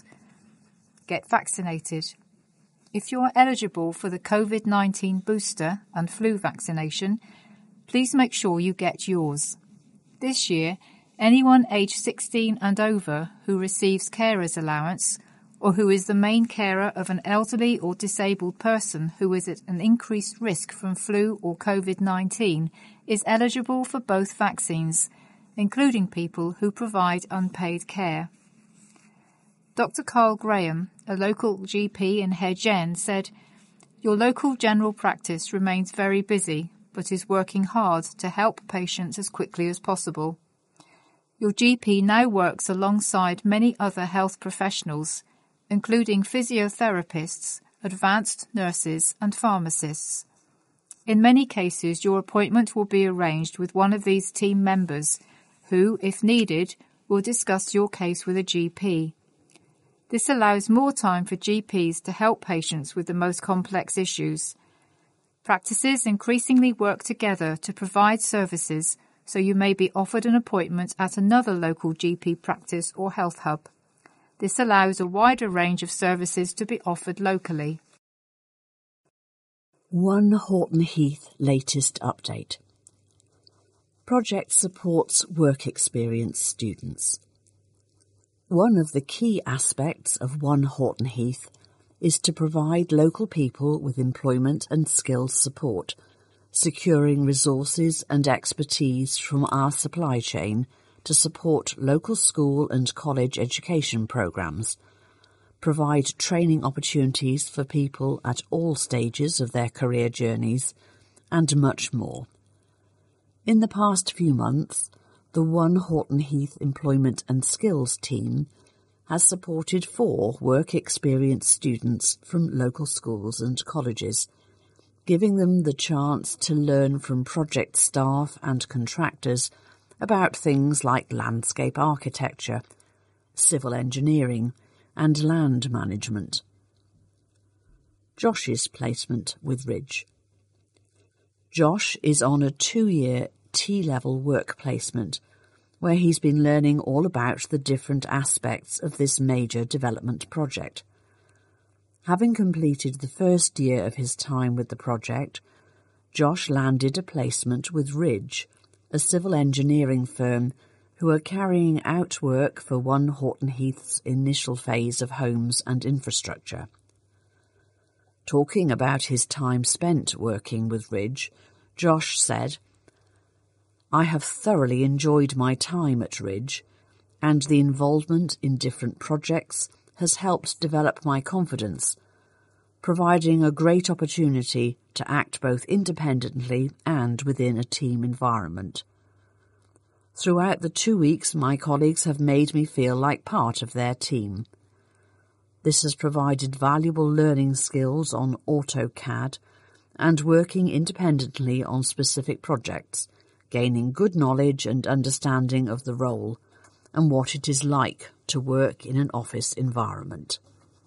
Get vaccinated. If you are eligible for the COVID nineteen booster and flu vaccination, please make sure you get yours. This year, anyone aged sixteen and over who receives carer's allowance or who is the main carer of an elderly or disabled person who is at an increased risk from flu or COVID nineteen is eligible for both vaccines, including people who provide unpaid care. Doctor Carl Graham, a local G P in Hedge End, said, "Your local general practice remains very busy, but is working hard to help patients as quickly as possible. Your G P now works alongside many other health professionals, including physiotherapists, advanced nurses and pharmacists. In many cases, your appointment will be arranged with one of these team members who, if needed, will discuss your case with a G P. This allows more time for G Ps to help patients with the most complex issues. Practices increasingly work together to provide services, so you may be offered an appointment at another local G P practice or health hub. This allows a wider range of services to be offered locally." One Horton Heath latest update. Project supports work experience students. One of the key aspects of One Horton Heath is to provide local people with employment and skills support, securing resources and expertise from our supply chain to support local school and college education programmes, provide training opportunities for people at all stages of their career journeys, and much more. In the past few months, the One Horton Heath Employment and Skills team has supported four work experience students from local schools and colleges, giving them the chance to learn from project staff and contractors about things like landscape architecture, civil engineering, and land management. Josh's placement with Ridge. Josh is on a two-year T-level work placement where he's been learning all about the different aspects of this major development project. Having completed the first year of his time with the project, Josh landed a placement with Ridge, a civil engineering firm who are carrying out work for One Horton Heath's initial phase of homes and infrastructure. Talking about his time spent working with Ridge, Josh said, "I have thoroughly enjoyed my time at Ridge, and the involvement in different projects has helped develop my confidence, providing a great opportunity to act both independently and within a team environment. Throughout the two weeks, my colleagues have made me feel like part of their team. This has provided valuable learning skills on AutoCAD and working independently on specific projects, gaining good knowledge and understanding of the role and what it is like to work in an office environment."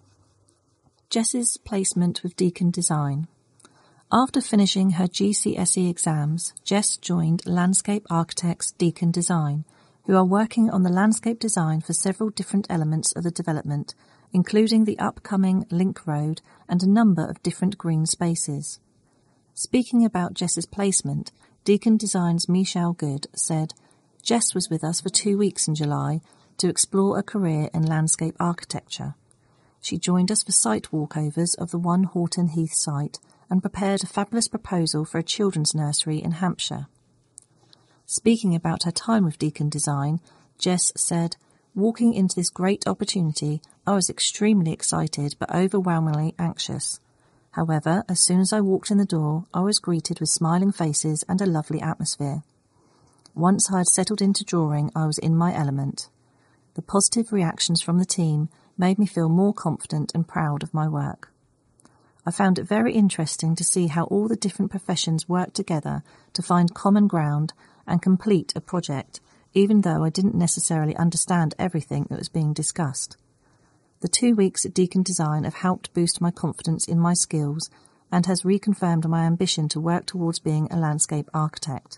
Jess's placement with Deacon Design. After finishing her G C S E exams, Jess joined Landscape Architects Deacon Design, who are working on the landscape design for several different elements of the development, including the upcoming Link Road and a number of different green spaces. Speaking about Jess's placement, Deacon Design's Michelle Good said, "Jess was with us for two weeks in July to explore a career in landscape architecture. She joined us for site walkovers of the One Horton Heath site and prepared a fabulous proposal for a children's nursery in Hampshire." Speaking about her time with Deacon Design, Jess said, "Walking into this great opportunity, I was extremely excited but overwhelmingly anxious. However, as soon as I walked in the door, I was greeted with smiling faces and a lovely atmosphere. Once I had settled into drawing, I was in my element. The positive reactions from the team made me feel more confident and proud of my work. I found it very interesting to see how all the different professions work together to find common ground and complete a project, even though I didn't necessarily understand everything that was being discussed. The two weeks at Deacon Design have helped boost my confidence in my skills and has reconfirmed my ambition to work towards being a landscape architect."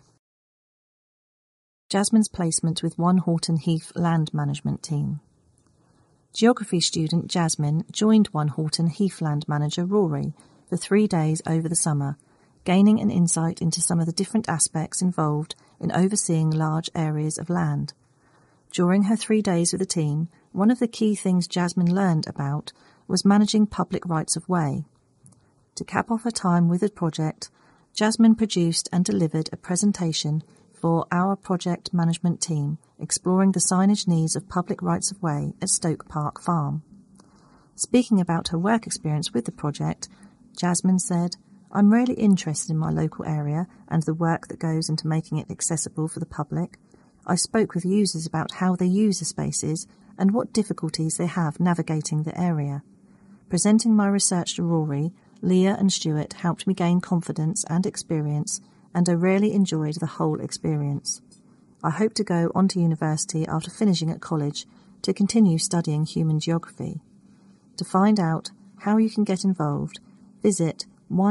Jasmine's placement with One Horton Heath Land Management Team. Geography student Jasmine joined One Horton Heath Land Manager Rory for three days over the summer, gaining an insight into some of the different aspects involved in overseeing large areas of land. During her three days with the team, one of the key things Jasmine learned about was managing public rights-of-way. To cap off her time with the project, Jasmine produced and delivered a presentation for our project management team exploring the signage needs of public rights-of-way at Stoke Park Farm. Speaking about her work experience with the project, Jasmine said, "I'm really interested in my local area and the work that goes into making it accessible for the public. I spoke with users about how they use the spaces and what difficulties they have navigating the area. Presenting my research to Rory, Leah and Stuart helped me gain confidence and experience, and I really enjoyed the whole experience. I hope to go on to university after finishing at college to continue studying human geography. To find out how you can get involved, visit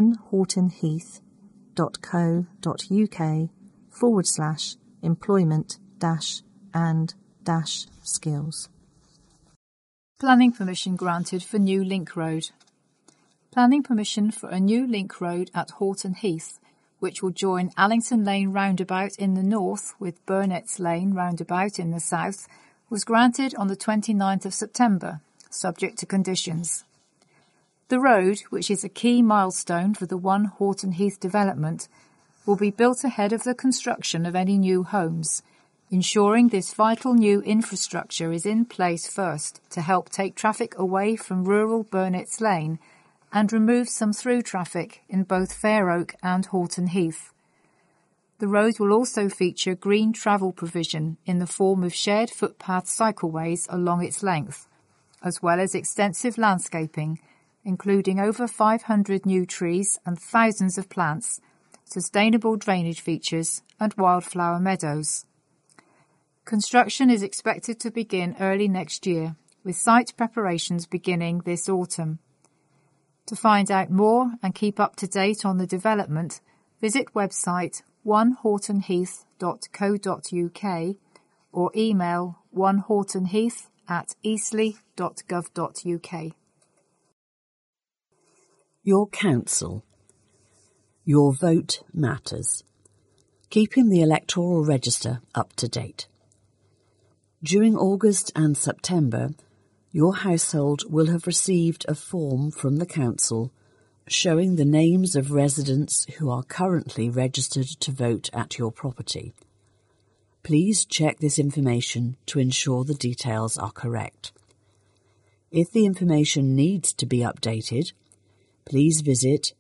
onehortonheath.co.uk forward slash employment dash and dash skills." Planning permission granted for new Link Road. Planning permission for a new Link Road at Horton Heath, which will join Allington Lane roundabout in the north with Burnet's Lane roundabout in the south, was granted on the twenty-ninth of September, subject to conditions. The road, which is a key milestone for the One Horton Heath development, will be built ahead of the construction of any new homes, ensuring this vital new infrastructure is in place first to help take traffic away from rural Burnet's Lane and remove some through traffic in both Fair Oak and Horton Heath. The road will also feature green travel provision in the form of shared footpath cycleways along its length, as well as extensive landscaping, including over five hundred new trees and thousands of plants, sustainable drainage features and wildflower meadows. Construction is expected to begin early next year, with site preparations beginning this autumn. To find out more and keep up to date on the development, visit website one horton heath dot co dot uk or email one horton heath at eastleigh dot gov dot uk. Your council. Your vote matters. Keeping the electoral register up to date. During August and September, your household will have received a form from the council showing the names of residents who are currently registered to vote at your property. Please check this information to ensure the details are correct. If the information needs to be updated, please visit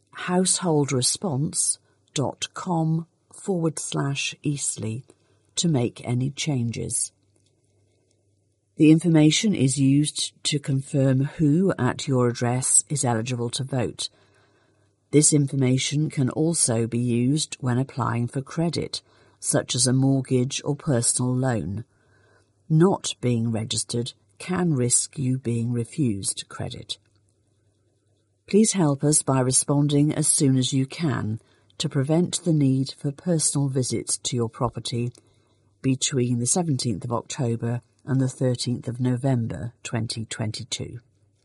householdresponse.com forward slash Eastleigh to make any changes. The information is used to confirm who at your address is eligible to vote. This information can also be used when applying for credit, such as a mortgage or personal loan. Not being registered can risk you being refused credit. Please help us by responding as soon as you can to prevent the need for personal visits to your property between the seventeenth of October and the thirteenth of November twenty twenty-two.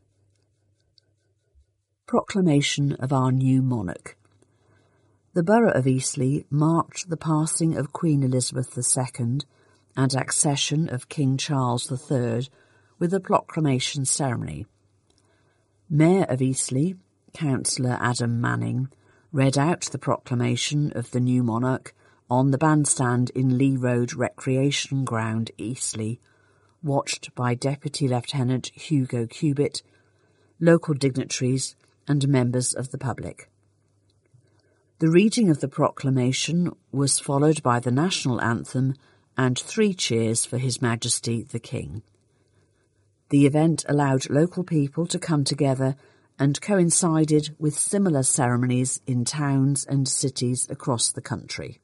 Proclamation of our new monarch. The Borough of Eastleigh marked the passing of Queen Elizabeth the Second and accession of King Charles the Third with a proclamation ceremony. Mayor of Eastleigh, Councillor Adam Manning, read out the proclamation of the new monarch on the bandstand in Lee Road Recreation Ground, Eastleigh, watched by Deputy Lieutenant Hugo Cubitt, local dignitaries and members of the public. The reading of the proclamation was followed by the national anthem and three cheers for His Majesty the King. The event allowed local people to come together and coincided with similar ceremonies in towns and cities across the country.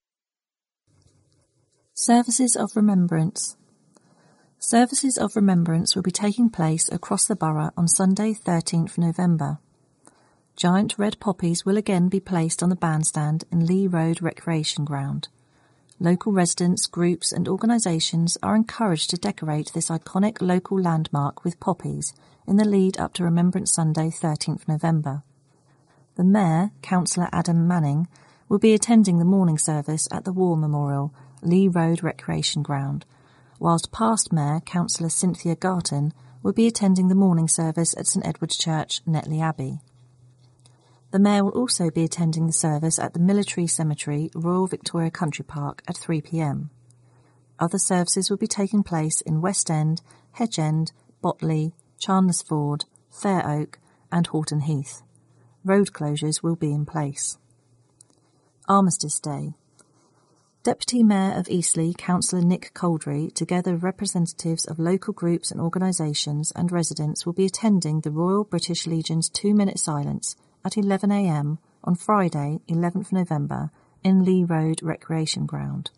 Services of Remembrance. Services of Remembrance will be taking place across the borough on Sunday thirteenth of November. Giant red poppies will again be placed on the bandstand in Lee Road Recreation Ground. Local residents, groups and organisations are encouraged to decorate this iconic local landmark with poppies in the lead up to Remembrance Sunday thirteenth of November. The Mayor, Councillor Adam Manning, will be attending the morning service at the War Memorial, Lee Road Recreation Ground, whilst past Mayor, Councillor Cynthia Garton, will be attending the morning service at St Edward's Church, Netley Abbey. The Mayor will also be attending the service at the Military Cemetery, Royal Victoria Country Park at three p m. Other services will be taking place in West End, Hedge End, Botley, Chandler's Ford, Fair Oak and Horton Heath. Road closures will be in place. Armistice Day. Deputy Mayor of Eastleigh, Councillor Nick Coldry, together with representatives of local groups and organisations and residents, will be attending the Royal British Legion's two-minute silence at eleven a m on Friday, eleventh of November, in Lee Road Recreation Ground.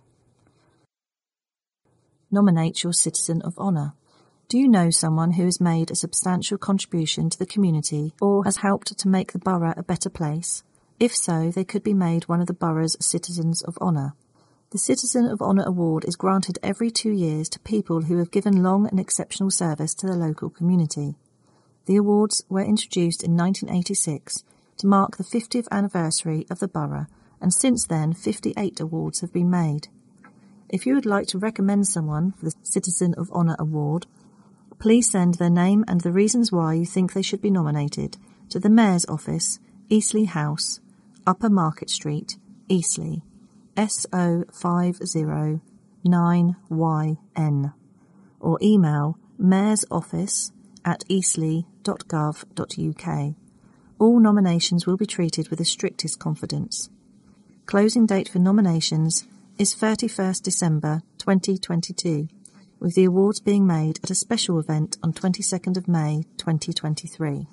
Nominate your Citizen of Honour. Do you know someone who has made a substantial contribution to the community or has helped to make the borough a better place? If so, they could be made one of the borough's Citizens of Honour. The Citizen of Honour Award is granted every two years to people who have given long and exceptional service to the local community. The awards were introduced in nineteen eighty-six to mark the fiftieth anniversary of the borough, and since then fifty-eight awards have been made. If you would like to recommend someone for the Citizen of Honour Award, please send their name and the reasons why you think they should be nominated to the Mayor's Office, Eastleigh House, Upper Market Street, Eastleigh, S O five zero nine Y N or email mayorsoffice at eastleigh dot gov dot U K. All nominations will be treated with the strictest confidence. Closing date for nominations is thirty-first December twenty twenty-two, with the awards being made at a special event on twenty-second of May twenty twenty-three.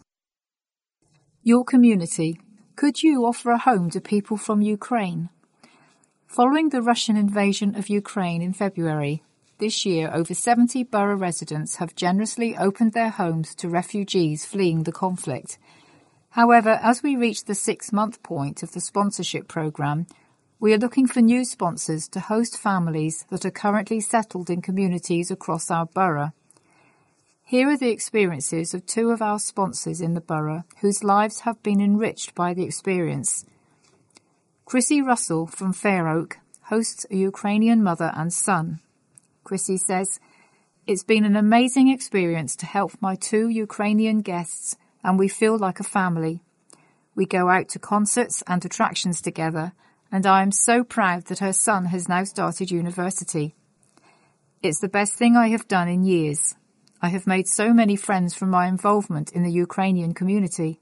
Your community. Could you offer a home to people from Ukraine? Following the Russian invasion of Ukraine in February, this year over seventy borough residents have generously opened their homes to refugees fleeing the conflict. However, as we reach the six-month point of the sponsorship programme, we are looking for new sponsors to host families that are currently settled in communities across our borough. Here are the experiences of two of our sponsors in the borough whose lives have been enriched by the experience. Chrissy Russell from Fair Oak hosts a Ukrainian mother and son. Chrissy says, "It's been an amazing experience to help my two Ukrainian guests, and we feel like a family. We go out to concerts and attractions together, and I am so proud that her son has now started university. It's the best thing I have done in years. I have made so many friends from my involvement in the Ukrainian community."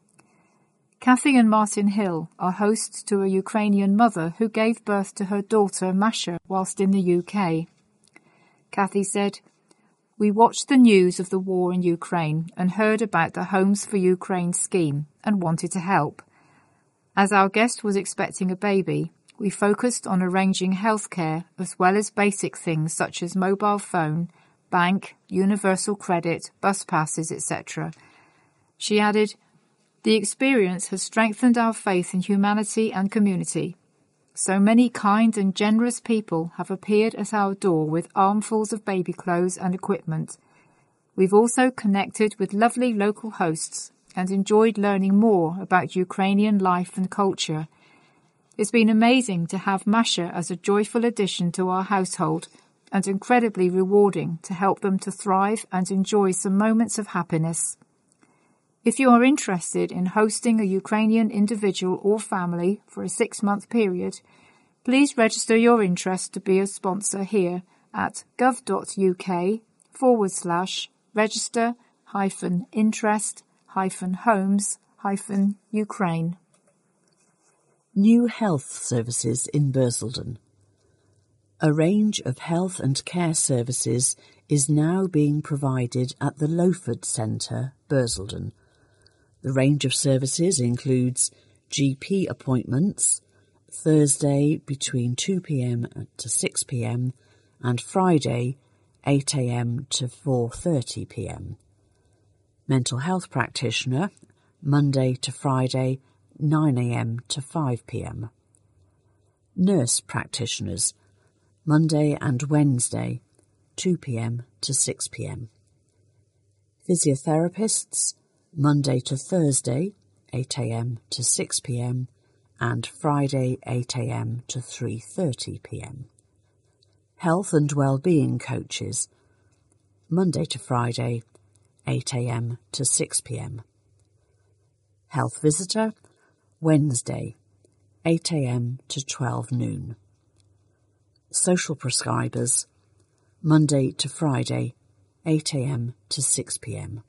Kathy and Martin Hill are hosts to a Ukrainian mother who gave birth to her daughter Masha whilst in the U K. Kathy said, "We watched the news of the war in Ukraine and heard about the Homes for Ukraine scheme and wanted to help. As our guest was expecting a baby, we focused on arranging healthcare as well as basic things such as mobile phone, bank, universal credit, bus passes, et cetera. She added, "The experience has strengthened our faith in humanity and community. So many kind and generous people have appeared at our door with armfuls of baby clothes and equipment. We've also connected with lovely local hosts and enjoyed learning more about Ukrainian life and culture. It's been amazing to have Masha as a joyful addition to our household and incredibly rewarding to help them to thrive and enjoy some moments of happiness. If you are interested in hosting a Ukrainian individual or family for a six-month period, please register your interest to be a sponsor here at gov.uk forward slash register hyphen interest hyphen homes hyphen Ukraine. New health services in Bursledon. A range of health and care services is now being provided at the Lowford Centre, Bursledon. The range of services includes G P appointments, Thursday between two p.m. to six p.m. and Friday eight a.m. to four thirty p.m. Mental health practitioner, Monday to Friday nine a.m. to five p.m. Nurse practitioners, Monday and Wednesday two p.m. to six p.m. Physiotherapists, Monday to Thursday, eight a.m. to six p.m. and Friday, eight a.m. to three thirty p.m. Health and Wellbeing Coaches, Monday to Friday, eight a.m. to six p.m. Health Visitor, Wednesday, eight a.m. to twelve noon. Social Prescribers, Monday to Friday, eight a.m. to six p.m.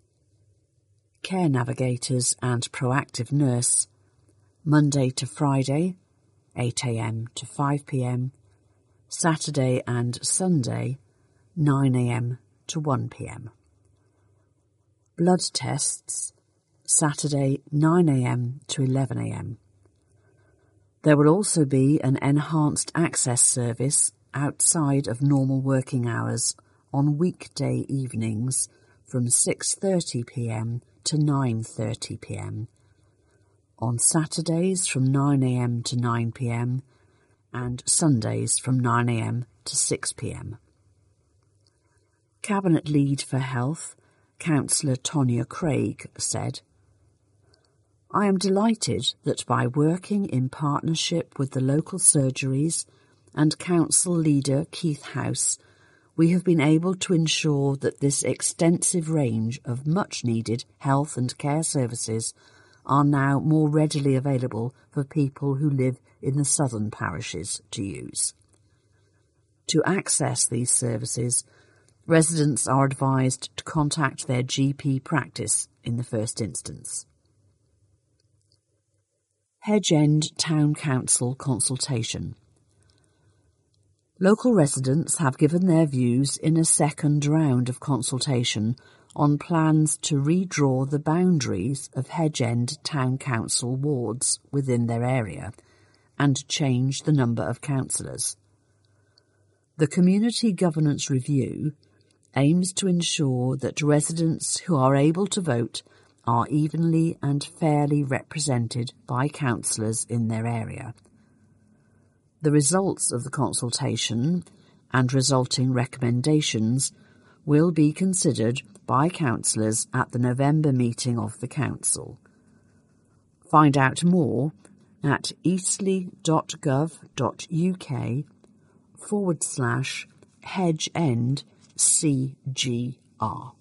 Care Navigators and Proactive Nurse, Monday to Friday, eight a.m. to five p.m, Saturday and Sunday, nine a.m. to one p.m. Blood Tests, Saturday, nine a.m. to eleven a.m. There will also be an enhanced access service outside of normal working hours on weekday evenings from six thirty p.m. to nine thirty p.m, on Saturdays from nine a.m. to nine p.m, and Sundays from nine a.m. to six p.m. Cabinet Lead for Health, Councillor Tonya Craig, said, "I am delighted that by working in partnership with the local surgeries and Council Leader Keith House, we have been able to ensure that this extensive range of much-needed health and care services are now more readily available for people who live in the southern parishes to use. To access these services, residents are advised to contact their G P practice in the first instance. Hedge End Town Council consultation. Local residents have given their views in a second round of consultation on plans to redraw the boundaries of Hedge End Town Council wards within their area and change the number of councillors. The Community Governance Review aims to ensure that residents who are able to vote are evenly and fairly represented by councillors in their area. The results of the consultation and resulting recommendations will be considered by councillors at the November meeting of the council. Find out more at eastleigh.gov.uk forward slash Hedge End C G R.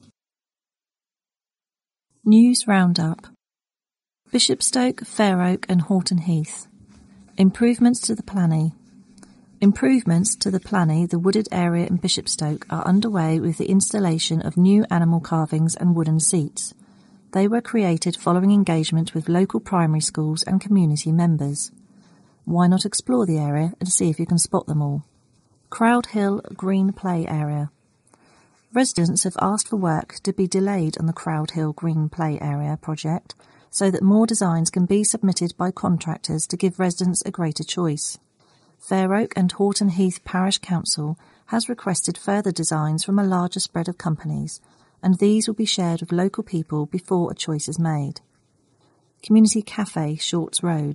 News Roundup. Bishopstoke, Fair Oak and Horton Heath. Improvements to the Planny. Improvements to the Planny, the wooded area in Bishopstoke, are underway with the installation of new animal carvings and wooden seats. They were created following engagement with local primary schools and community members. Why not explore the area and see if you can spot them all? Crowd Hill Green Play Area. Residents have asked for work to be delayed on the Crowd Hill Green Play Area project so that more designs can be submitted by contractors to give residents a greater choice. Fair Oak and Horton Heath Parish Council has requested further designs from a larger spread of companies, and these will be shared with local people before a choice is made. Community Cafe Shorts Road.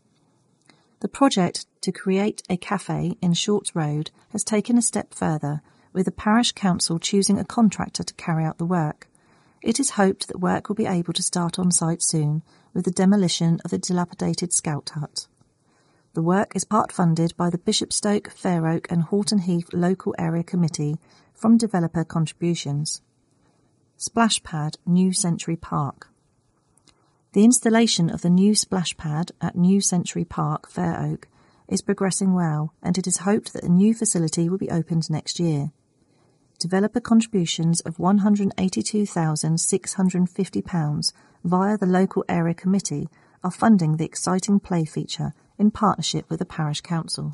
The project to create a cafe in Shorts Road has taken a step further, with the parish council choosing a contractor to carry out the work. It is hoped that work will be able to start on site soon, with the demolition of the dilapidated scout hut. The work is part funded by the Bishopstoke, Fair Oak and Horton Heath Local Area Committee from developer contributions. Splash Pad, New Century Park. The installation of the new splash pad at New Century Park, Fair Oak, is progressing well, and it is hoped that a new facility will be opened next year. Developer contributions of one hundred eighty-two thousand six hundred fifty pounds via the Local Area Committee are funding the exciting play feature in partnership with the Parish Council.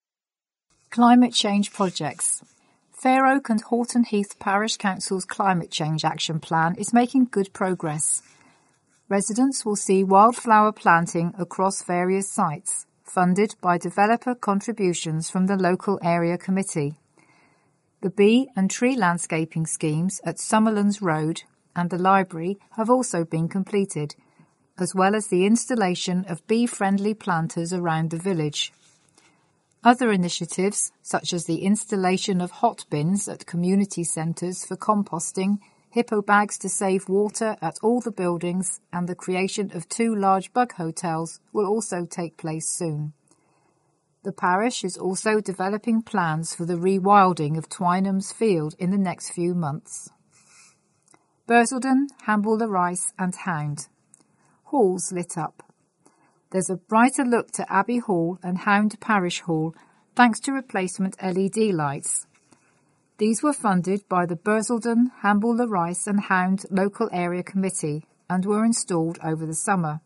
Climate Change Projects. Fair Oak and Horton Heath Parish Council's Climate Change Action Plan is making good progress. Residents will see wildflower planting across various sites, funded by developer contributions from the Local Area Committee. The bee and tree landscaping schemes at Summerlands Road and the library have also been completed, as well as the installation of bee-friendly planters around the village. Other initiatives, such as the installation of hot bins at community centres for composting, hippo bags to save water at all the buildings, and the creation of two large bug hotels will also take place soon. The parish is also developing plans for the rewilding of Twynham's Field in the next few months. Bursledon, Hamble the Rice and Hound. Halls lit up. There's a brighter look to Abbey Hall and Hound Parish Hall thanks to replacement L E D lights. These were funded by the Bursledon, Hamble the Rice and Hound Local Area Committee and were installed over the summer.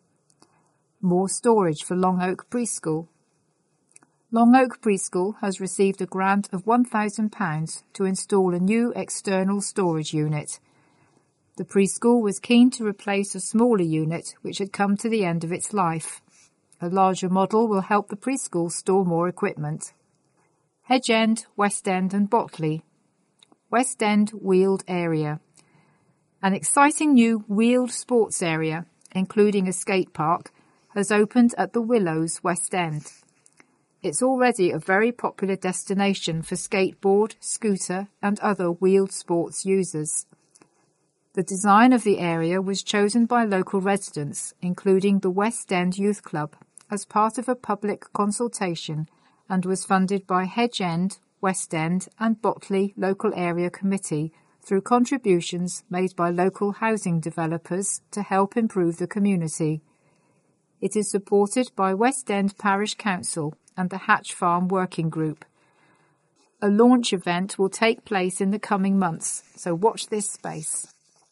More storage for Long Oak Preschool. Long Oak Preschool has received a grant of one thousand pounds to install a new external storage unit. The preschool was keen to replace a smaller unit which had come to the end of its life. A larger model will help the preschool store more equipment. Hedge End, West End and Botley. West End Wheeled Area. An exciting new wheeled sports area, including a skate park, has opened at the Willows, West End. It's already a very popular destination for skateboard, scooter and other wheeled sports users. The design of the area was chosen by local residents, including the West End Youth Club, as part of a public consultation and was funded by Hedge End, West End and Botley Local Area Committee through contributions made by local housing developers to help improve the community. It is supported by West End Parish Council and the Hatch Farm Working Group. A launch event will take place in the coming months, so watch this space.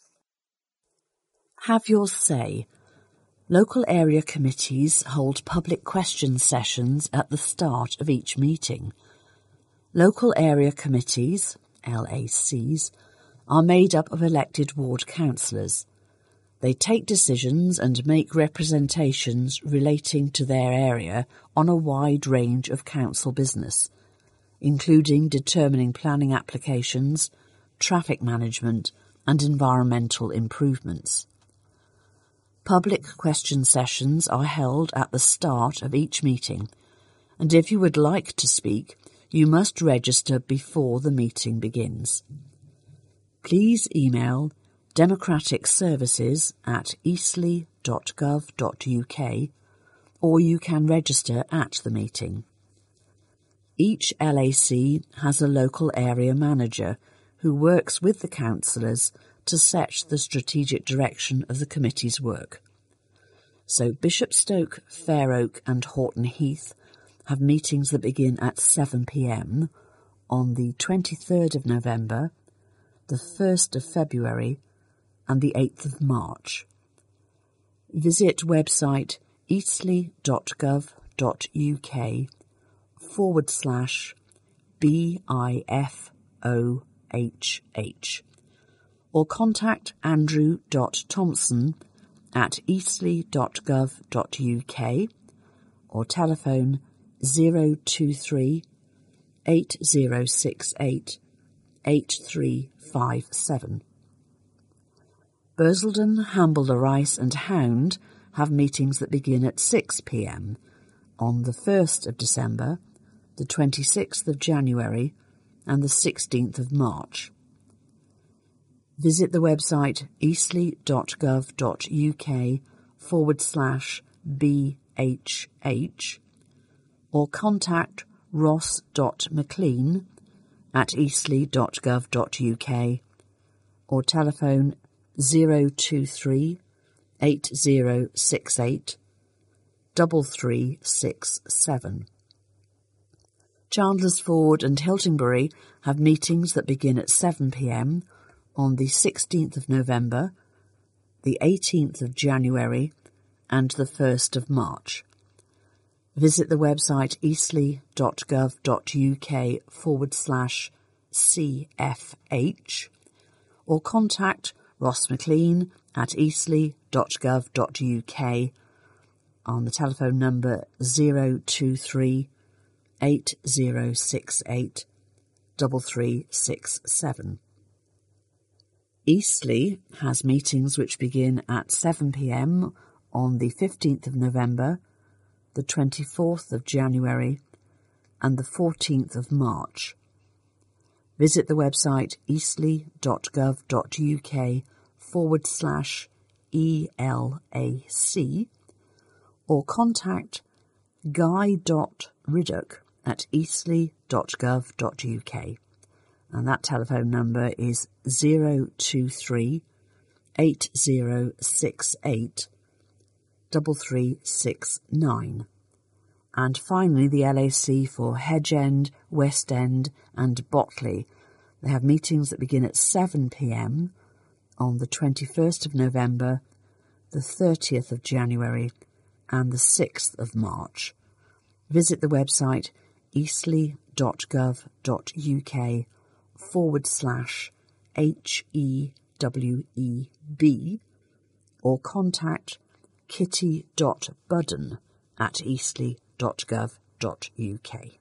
Have your say. Local area committees hold public question sessions at the start of each meeting. Local area committees, L A Cs, are made up of elected ward councillors. They take decisions and make representations relating to their area on a wide range of council business, including determining planning applications, traffic management and environmental improvements. Public question sessions are held at the start of each meeting, and if you would like to speak, you must register before the meeting begins. Please email democratic services at eastleigh dot gov dot U K or you can register at the meeting. Each L A C has a local area manager who works with the councillors to set the strategic direction of the committee's work. So Bishopstoke, Fair Oak and Horton Heath have meetings that begin at seven p m on the twenty-third of November, the first of February and the eighth of March. Visit website eastleigh dot gov dot U K forward slash B I F O H H or contact andrew.thompson at eastleigh dot gov dot U K or telephone zero two three eight zero six eight eight three five seven. Bursledon, Hamble the Rice and Hound have meetings that begin at six p m on the first of December, the twenty-sixth of January and the sixteenth of March. Visit the website eastleigh dot gov dot U K forward slash B H H or contact ross.mclean at eastleigh dot gov dot U K or telephone zero two three eight zero six eight double three six seven. Chandler's Ford and Hiltonbury have meetings that begin at seven p m on the sixteenth of November, the eighteenth of January and the first of March. Visit the website eastleigh dot gov dot U K forward slash C F H or contact Ross McLean at eastleigh dot gov dot U K on the telephone number zero two three eight zero six eight double three six seven. Eastleigh has meetings which begin at seven p m on the fifteenth of November, the twenty-fourth of January and the fourteenth of March. Visit the website eastleigh dot gov dot U K forward slash E L A C or contact guy.riddock at eastleigh dot gov dot U K. And that telephone number is zero two three eight zero six eight double three six nine. And finally, the L A C for Hedge End, West End and Botley. They have meetings that begin at seven p m on the twenty-first of November, the thirtieth of January and the sixth of March. Visit the website eastleigh dot gov dot U K forward slash H E W E B or contact kitty.budden at eastleigh dot gov dot U K.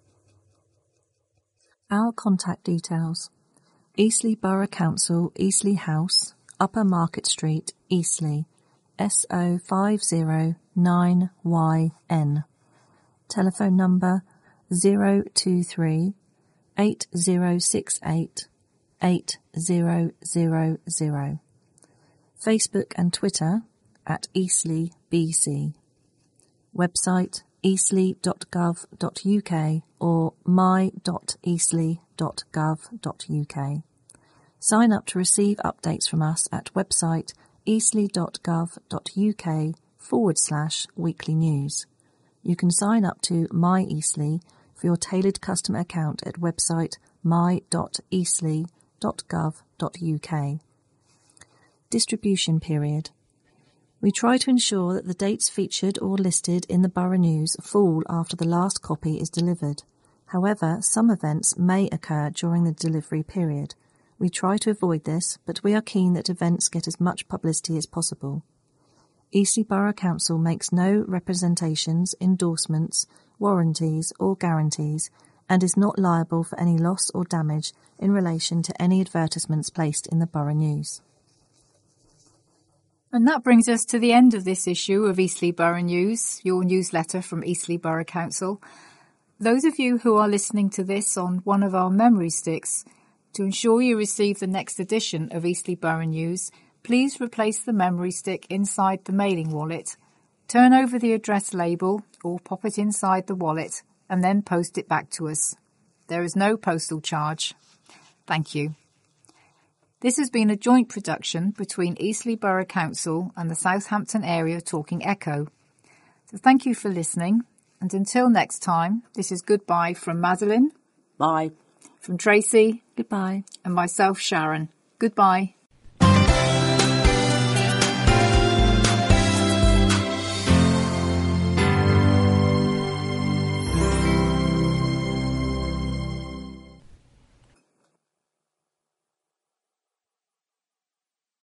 Our contact details: Eastleigh Borough Council, Eastleigh House, Upper Market Street, Eastleigh, S O five zero nine Y N. Telephone number zero two three eight zero six eight eight zero zero zero. Facebook and Twitter at Eastleigh B C. Website eastleigh dot gov dot U K or my dot eastleigh dot gov dot U K. Sign up to receive updates from us at website eastleigh dot gov dot U K forward slash weekly news. You can sign up to My Eastleigh for your tailored customer account at website my dot eastleigh dot gov dot U K. Distribution period. We try to ensure that the dates featured or listed in the Borough News fall after the last copy is delivered. However, some events may occur during the delivery period. We try to avoid this, but we are keen that events get as much publicity as possible. Eastleigh Borough Council makes no representations, endorsements, warranties or guarantees and is not liable for any loss or damage in relation to any advertisements placed in the Borough News. And that brings us to the end of this issue of Eastleigh Borough News, your newsletter from Eastleigh Borough Council. Those of you who are listening to this on one of our memory sticks, to ensure you receive the next edition of Eastleigh Borough News, please replace the memory stick inside the mailing wallet, turn over the address label or pop it inside the wallet and then post it back to us. There is no postal charge. Thank you. This has been a joint production between Eastleigh Borough Council and the Southampton Area Talking Echo. So thank you for listening, and until next time, this is goodbye from Madeline. Bye. From Tracy. Goodbye. And myself, Sharon. Goodbye.